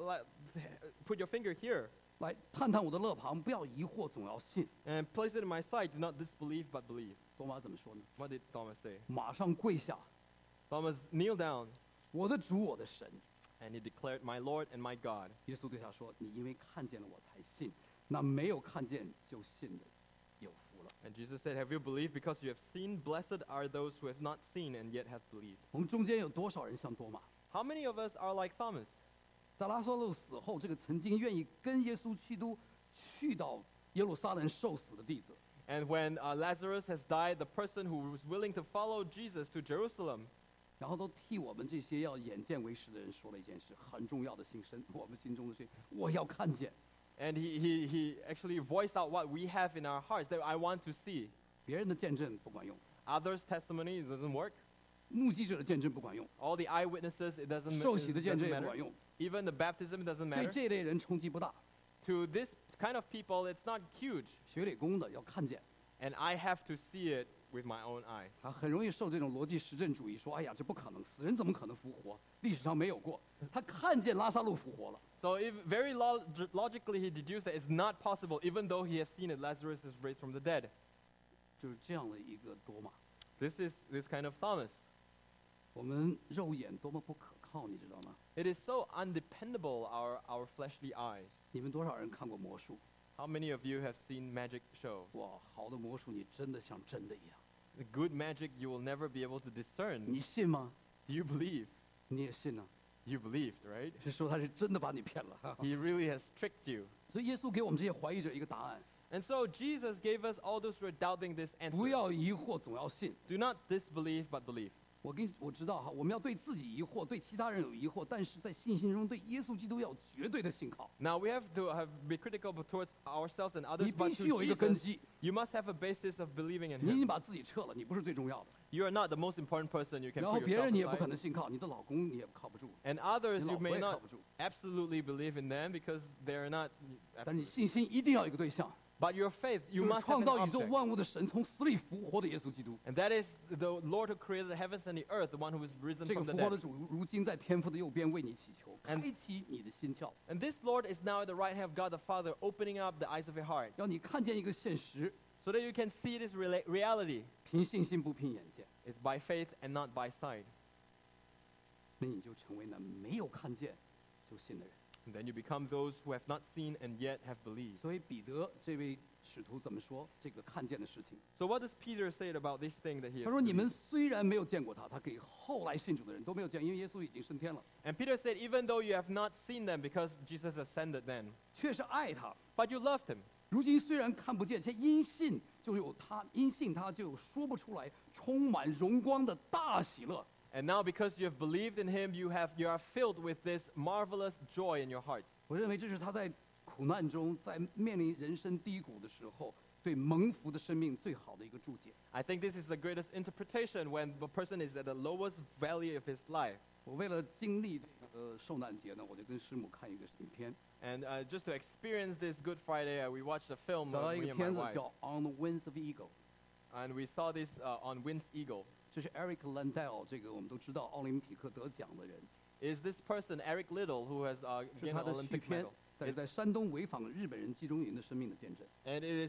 put your finger here 来探探我的肋旁，不要疑惑，总要信。 and place it in my side. Do not disbelieve, but believe." 多马怎么说呢？ What did Thomas say? 马上跪下， Thomas kneeled down 我的主，我的神。 and he declared, "My Lord and my God." 耶稣对他说：“你因为看见了我才信，那没有看见就信的，有福了。” And Jesus said, "Have you believed because you have seen? Blessed are those who have not seen and yet have believed." 我们中间有多少人像多马？ How many of us are like Thomas? 在拉萨路死后，这个曾经愿意跟耶稣基督去到耶路撒冷受死的弟子， And when Lazarus has died, the person who was willing to follow Jesus to Jerusalem, 然后都替我们这些要眼见为实的人说了一件事，很重要的心声，我们心中的事，我要看见。 and he actually voiced out what we have in our hearts that I want to see. 别人的见证不管用， Others' testimony it doesn't work. 目击者的见证不管用， All the eyewitnesses it doesn't, 受洗的见证 doesn't 也不管 matter. 用， Even the baptism it doesn't 对 matter. 这类人冲击不大。 To this kind of people, it's not huge. 学理工的要看见， And I have to see it with my own eyes. 他很容易受这种逻辑实证主义说，哎呀，这不可能，死人怎么可能复活？历史上没有过。他看见拉萨路复活了， So if very logically he deduced that it's not possible, even though he has seen it, Lazarus is raised from the dead. 就是这样的一个多马。 This is this kind of Thomas. 我们肉眼多么不可靠，你知道吗？ It is so undependable, our fleshly eyes. 你们多少人看过魔术？ How many of you have seen magic show? 哇，好的魔术你真的像真的一样， The good magic you will never be able to discern. 你信吗？ Do you believe? 你也信呢、 You believed, right? 是说他是真的把你骗了。 He really has tricked you. 所以耶稣给我们这些怀疑者一个答案： And so Jesus gave us all those who are doubting this 不 answer. 要疑惑，总要信。 Do not disbelieve, but believe. 我知道哈，我们要对自己疑惑，对其他人有疑惑，但是在信心中对耶稣基督要有绝对的信靠。 Now we have to be critical towards ourselves and 你 others, 必 but 须 to 有一个根 Jesus, 基， you must have a basis of believing in 你已 Him. 经把自己撤了，你不是最重要的。 You are not the most important person. You can 然后 put 别 yourself 人你也不可 aside. 能信靠，你的老公你也靠不住， And others 你 you 老婆 may 也靠 not 不住。 absolutely believe in them because they're not. 但是你 absolute. 信心一定要有一个对象， But your faith, 就 you 是 must have 创 an 造宇宙 object. 万物的神，从死里复活的耶稣基督。 And that is the Lord who created the heavens and the earth, the one who is risen 这个 from the 复活的 dead. 主如今在天父的右边为你祈求， And- 开启你的心窍， And this Lord is now at the right hand of God the Father, opening up the eyes of your heart 让你看见一个现实， so that you can see this reality. 凭信心不凭眼见， It's by faith and not by sight. 那你就成为那没有看见就信的人。 And then you become those who have not seen and yet have believed. 所以彼得这位使徒怎么说这个看见的事情？ So what does Peter say about this thing that he 他 has 说：“你们 believed? 虽然没有见过他，他给后来信主的人都没有见，因为耶稣已经升天了， And Peter said, even though you have not seen them because Jesus ascended then, 却是爱他。 but you loved him. 如今虽然看不见，却因信就有他，因信他就有说不出来、充满荣光的大喜乐。 And now because you have believed in him, you are filled with this marvelous joy in your hearts. 我认为这是他在苦难中，在面临人生低谷的时候，对蒙福的生命最好的一个注解。 I think this is the greatest interpretation when the person is at the lowest valley of his life. 我为了经历这个受难节呢，我就跟师母看一个影片， And just to experience this Good Friday, we watched a film, 找到一 me 个 and my 片子 wife. 叫《On the Wings of Eagle》， And we saw this on Wind's Eagle. 这是 Eric Landell，这个我们都知道奥林匹克得奖的人， Is this person, Eric Little, who has 是 gained 他 an 的续 Olympic 片 medal.， 但是在山东潍坊日本人集中营的生命的见证。 And it is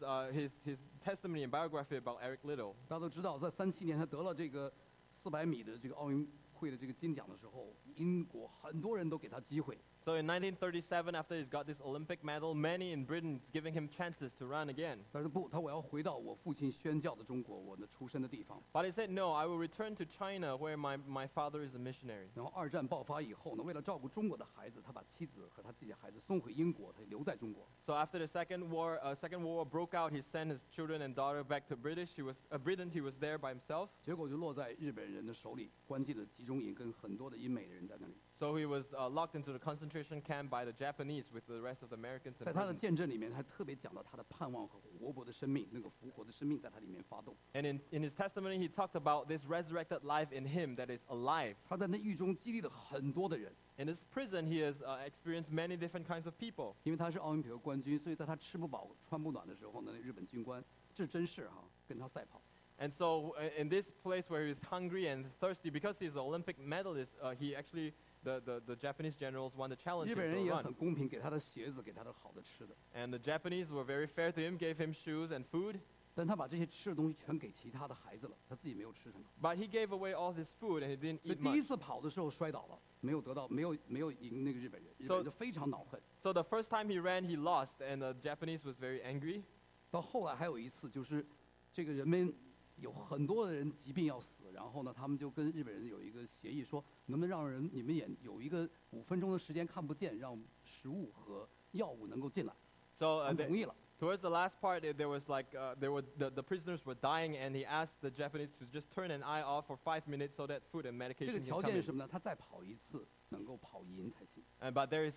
his testimony and biography about Eric Little. 大家都知道，在37年他得了这个400米的这个奥运会的这个金奖的时候，英国很多人都给他机会， So in 1937, after he's got this Olympic medal, many in Britain is giving him chances to run again. 但是不，我要回到我父亲宣教的中国，我的出生的地方。 But he said, no, I will return to China where my father is a missionary. 然后二战爆发以后呢，为了照顾中国的孩子，他把妻子和他自己的孩子送回英国，他留在中国。 So after the Second World War broke out, he sent his children and daughter back to Britain. He was there by himself. 结果就落在日本人的手里，关进了集中营，跟很多的英美人在那里。 So he was locked into the concentration camp by the Japanese with the rest of the Americans 在 and 他的 Britons. 见证里面，他特别讲到他的盼望和活泼的生命，那个复活的生命在他里面发动。 And in his testimony, he talked about this resurrected life in him that is alive. 他在那狱中激励了很多的人， In this prison, he has experienced many different kinds of people. 因为他是奥林匹克冠军，所以在他吃不饱穿不暖的时候呢，那日本军官这真是哈、跟他赛跑。 And so in this place where he's hungry and thirsty, because he's an Olympic medalist, he actually, the Japanese generals wanted to challenge 日 him 本 to 人 a 也 run. 很公平，给他的鞋子，给他的好的吃的， And the Japanese were very fair to him, gave him shoes and food. 但他把这些吃的东西全给其他的孩子了，他自己没有吃什么。 But he gave away all this food and he didn't 所以 eat 第一 much. 次跑的时候摔倒了，没有赢那个日本人，日本人就非常恼恨。 So the first time he ran, he lost, and the Japanese was very angry. 到后来还有一次，就是这个人们有很多的人疾病要死，然后呢，他们就跟日本人有一个协议说，能不能让你们有一个5分钟的时间看不见，让食物和药物能够进来， So 他们同意了。 towards the last part, there was like the prisoners were dying, and he asked the Japanese to just turn an eye off for 5 minutes so that food and 这 medication 个 can 条 come 件是 in. 什么呢？他再跑一次能够跑赢才行。 But there's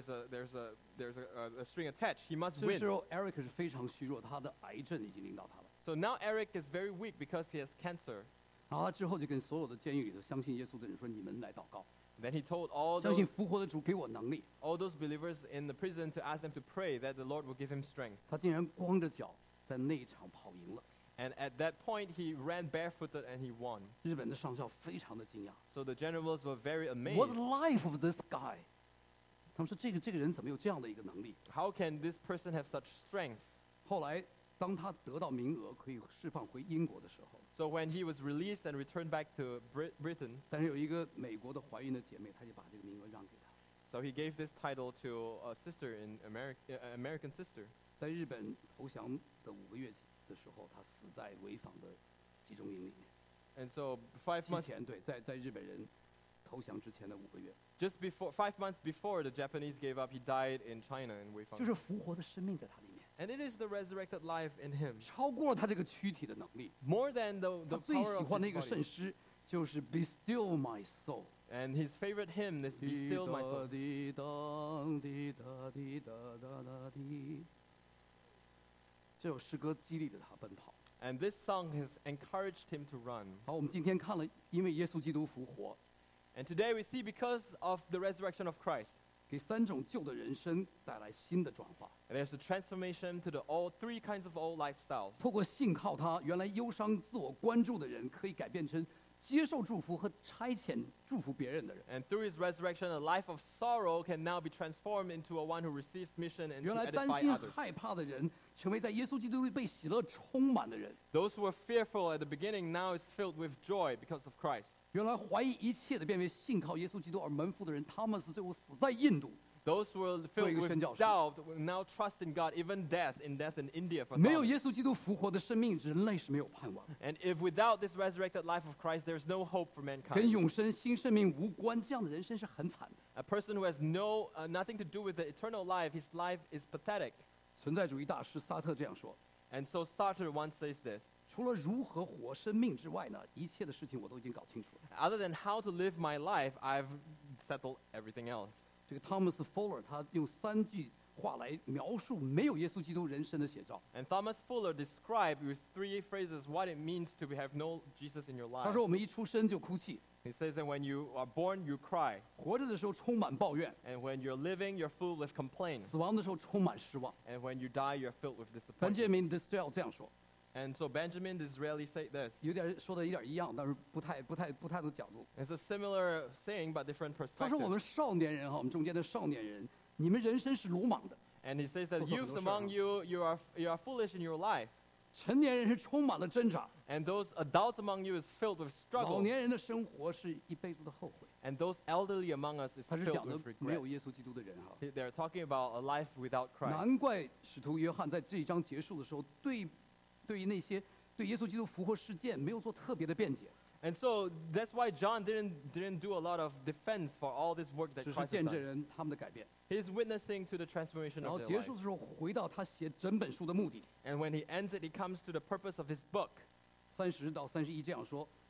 a string attached. He must 这 win. 时候 Eric 是非常虚弱，他的癌症已经领导他了。 So now Eric is very weak because he has cancer. 然后他之后就跟所有的监狱里头相信耶稣的人说：“你们来祷告， Then he told all 相信 those 复活的主给我能力。 believers in the prison to ask them to pray that the Lord will give him strength. ” 他竟然光着脚在那一场跑赢了。 And at that point, he ran barefooted and he won. 日本的上校非常的惊讶 So the generals were very ：“What amazed. life of this guy？” 他们说：“这个人怎么有这样的一个能力 How can this person have such strength?？” 后来，当他得到名额可以释放回英国的时候， So when he was released and returned back to Britain, 但是有一个美国的怀孕的姐妹，她就把这个名额让给他。 so he gave this title to a sister in American sister. 在日本投降的5个月的时候，他死在潍坊的集中营里面。 And so 5 之 months, 前对，在日本人投降之前的5个月， just before 5 months before the Japanese gave up, he died in China in 就 Weifang. 是复活的生命在他里面， And it is the resurrected life in him, 超过了他这个躯体的能力。 more than the 他 the 最 power 喜 of 欢的一 his 个 body. 圣诗就是 "Be still my soul"。 And his favorite hymn is "Be Still My Soul." 滴当滴答滴答答答滴。这首诗歌激励着他奔跑。 And this song has encouraged him to run. 好，我们今天看了，因为耶稣基督复活， And today we see because of the resurrection of Christ, 给3种旧的人生带来新的转化。 there's a transformation to the all 3 kinds of old lifestyles. 透过信靠他，原来忧伤、自我关注的人，可以改变成接受祝福和差遣祝福别人的人。 And through his resurrection, a life of sorrow can now be transformed into a one who receives mission and 原 to 来担 edify 心 others. 害怕的人，成为在耶稣基督里被喜乐充满的人。 Those who were fearful at the beginning now is filled with joy because of Christ. 原来怀疑一切的，变为信靠耶稣基督而蒙福的人，他们是最后死在印度， Those who were 做一 filled 个宣 with 教士。 doubt will now trust in God, even death in India for 没有 Thomas. 耶稣基督复活的生命，人类是没有盼望的， And if without this resurrected life of Christ, there's no hope for 跟 mankind. 永生新生命无关。这样的人生是很惨的。 A person who has nothing to do with the eternal life, his life is pathetic. 存在主义大师萨特这样说： And so Sartre once says this: 除了如何活生命之外呢，一切的事情我都已经搞清楚了。 other than how to live my life, I've settled everything else. 这个汤姆斯·福勒他用3句话来描述没有耶稣基督人生的写照。 And Thomas Fuller described with 3 phrases what it means to have no Jesus in your 他 life. 说：“我们一出生就哭泣， He says that when you are born, you cry. 活着的时候充满抱怨， And when you're living, you're filled with complaint. 死亡的时候充满失望。” And when you die, you're filled with 班杰 disappointment. 明·迪斯特这样说， And so Benjamin Disraeli said this. 说的有点一样，但是不太多角度。 It's a similar saying, but different 他说：“我 perspective. 们少年人哈，我们中间的少年人，你们人生是鲁莽的； And he says that 做很 youths 多事儿 among you, you are foolish in your life. 成年人是充满了挣扎； And those adults among you is filled with 老 struggle. 年人的生活是一辈子的后悔。 And those elderly among us is 他是 filled 讲的 with 没 regret. 有耶稣基督的人哈。 They're talking about a life without Christ. 难怪使徒约翰在这一章结束的时候，对于那些对耶稣基督复活事件没有做特别的辩解， And so that's why John didn't do a lot of defense for all this work that 只是 Christ has 见证 done. 人他们的改变。 He's witnessing to the transformation 然后 of their 结 life. 束的时候，回到他写整本书的目的。 And when he ends it, he comes to the purpose of his book. 30到31这样说：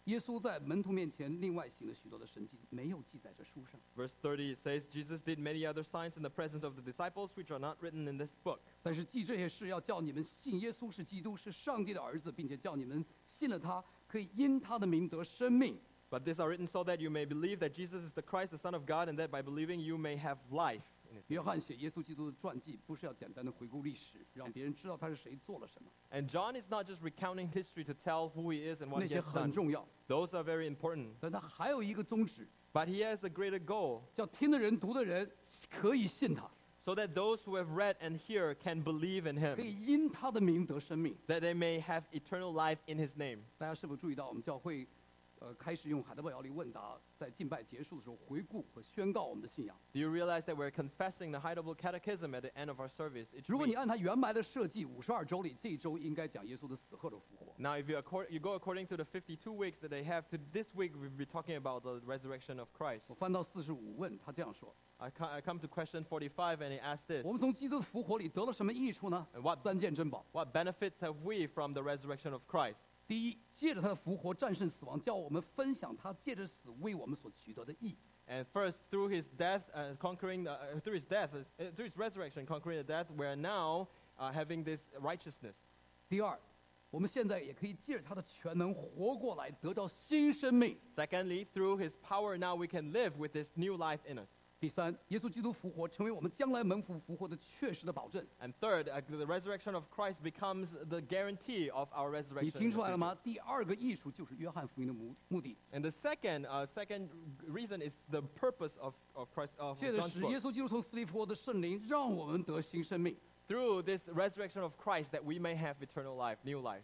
耶稣在门徒面前另外行了许多的神迹，没有记在这书上。 Verse 30 it says, Jesus did many other signs in the presence of the disciples, which are not written in this book. 但是记这些事，要叫你们信耶稣是基督，是上帝的儿子，并且叫你们信了他，可以因他的名得生命。 But these are written so that you may believe that Jesus is the Christ, the Son of God, and that by believing you may have life in his 约 name. 翰写耶稣基督的传记，不是要简单的回顾历史，让别人知道他是谁，做了什么， And John is not just recounting history to tell who he is and 那 what he 些 has 很 done. 重要。 Those are very important. 但他还有一个宗旨， But he has a greater goal, 叫听的人、读的人可以信他， so that those who have read and hear can believe in 可 him, 以因他的名得生命。 that they may have eternal life in his name. 大家是否注意到，我们教会，开始用海德堡摇力问答，在敬拜结束的时候回顾和宣告我们的信仰。 Do you realize that we're confessing the Heidelberg Catechism at the end of our service each 如果 week? 你按他原来的设计，52周里这一周应该讲耶稣的死后的复活。 Now, if you go according to the 52 weeks that they have, to this week we'll be talking about the resurrection of Christ. 我翻到45问，他这样说： I come to question 45 and he asked this. 我们从基督的复活里得了什么益处呢 What-？ 三件珍宝。 What benefits have we from the resurrection of Christ? 第一，借着他的复活战胜死亡，叫我们分享他借着死为我们所取得的义。 And first, through his death, through his death, through his resurrection, conquering the death, we are now having this righteousness. 第二，我们现在也可以借着他的全能活过来，得到新生命。 Secondly, through his power, now we can live with this new life in us. 第三，耶稣基督复活，成为我们将来蒙福复活的确实的保证。 And third, the resurrection of Christ becomes the guarantee of our 你 resurrection. 听 in 出 the 来了 future. 吗？第二个艺术就是约翰福音的目的， And the second reason is the purpose of Christ of 借着 John's 使耶 book. 稣基督从死里复活的圣灵，让我们得新生命。 Through this resurrection of Christ, that we may have eternal life, new life.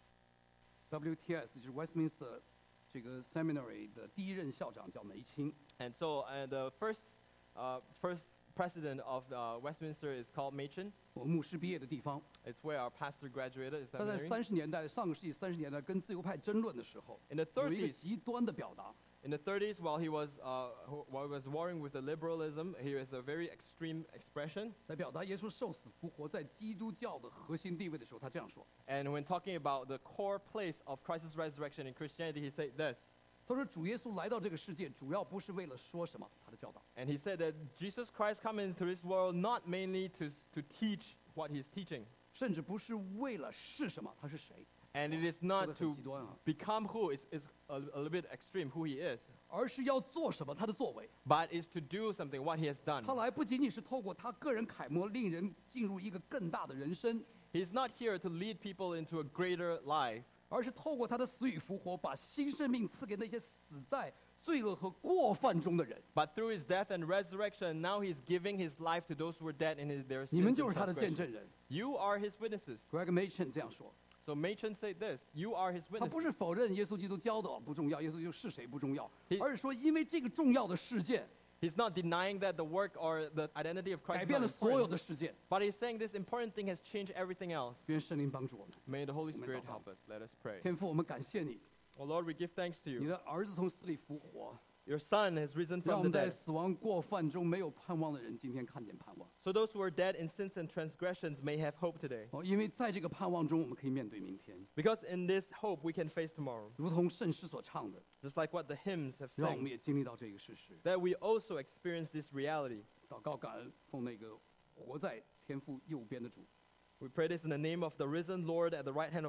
WTS 就是 Westminster 这个 Seminary 的第一任校长叫梅钦。 And so, the first president of Westminster is called Machen. 我牧师毕业的地方， It's where our pastor graduated. 他在 Seminary. 30年代，上个世纪30年代跟自由派争论的时候， In the 有一个 30s, 极端的表达。 in the 30s, while he was warring with the liberalism, here is a very extreme expression. 在表达耶稣受死复活在基督教的核心地位的时候，他这样说： And when talking about the core place of Christ's resurrection in Christianity, he said this. 他说主耶稣来到这个世界，主要不是为了说什么，他的教导， And he said that Jesus Christ come into this world not mainly to teach what he's teaching. 甚至不是为了是什么，他是谁， And it is 这 not 个很 to 极端啊， become who is a little bit extreme, who he is, 而是要做什么，他的作为。 but is to do something, what he has done. 他来不仅仅是透过他个人楷模，令人进入一个更大的人生， He's not here to lead people into a greater life, 而是透过他的死与复活，把新生命赐给那些死在罪恶和过犯中的人。 but through his death and resurrection, now he's giving his life to those who are dead in their 你 sins 们 and 就是他的见 transgressions. 证人。 You are his witnesses. Greg Machen 这样说， So Machen said this, you are his 他不 witnesses. 是否认耶稣基督教导不重要，耶稣基督是谁不重要， He- 而是说因为这个重要的事件 He's not denying that the work or the identity of 改 Christ is 变 not 了所有的 important, 事件。 but he's saying this important thing has changed everything else. 愿圣灵帮助我们。 May the Holy Amen. Spirit help us. Let us pray. 天父，我们感谢你， Oh Lord, we give thanks to 你 you. 的儿子从死里复活， Your Son has risen 让 from 我 the 们在 dead. 死亡过犯中没有盼望的人，今天看见盼望。 So those who are dead in sins and transgressions may have hope today. 哦，因为在这个盼望中，我们可以面对明天， Because in this hope we can face tomorrow. 如同圣诗所唱的， Just like what the hymns have 让我们 sang. 也经历到这个事实。 That we also experience this reality. 祷告感恩，奉那个活在天父右边的主。 We pray this in the name of the risen Lord at the right hand of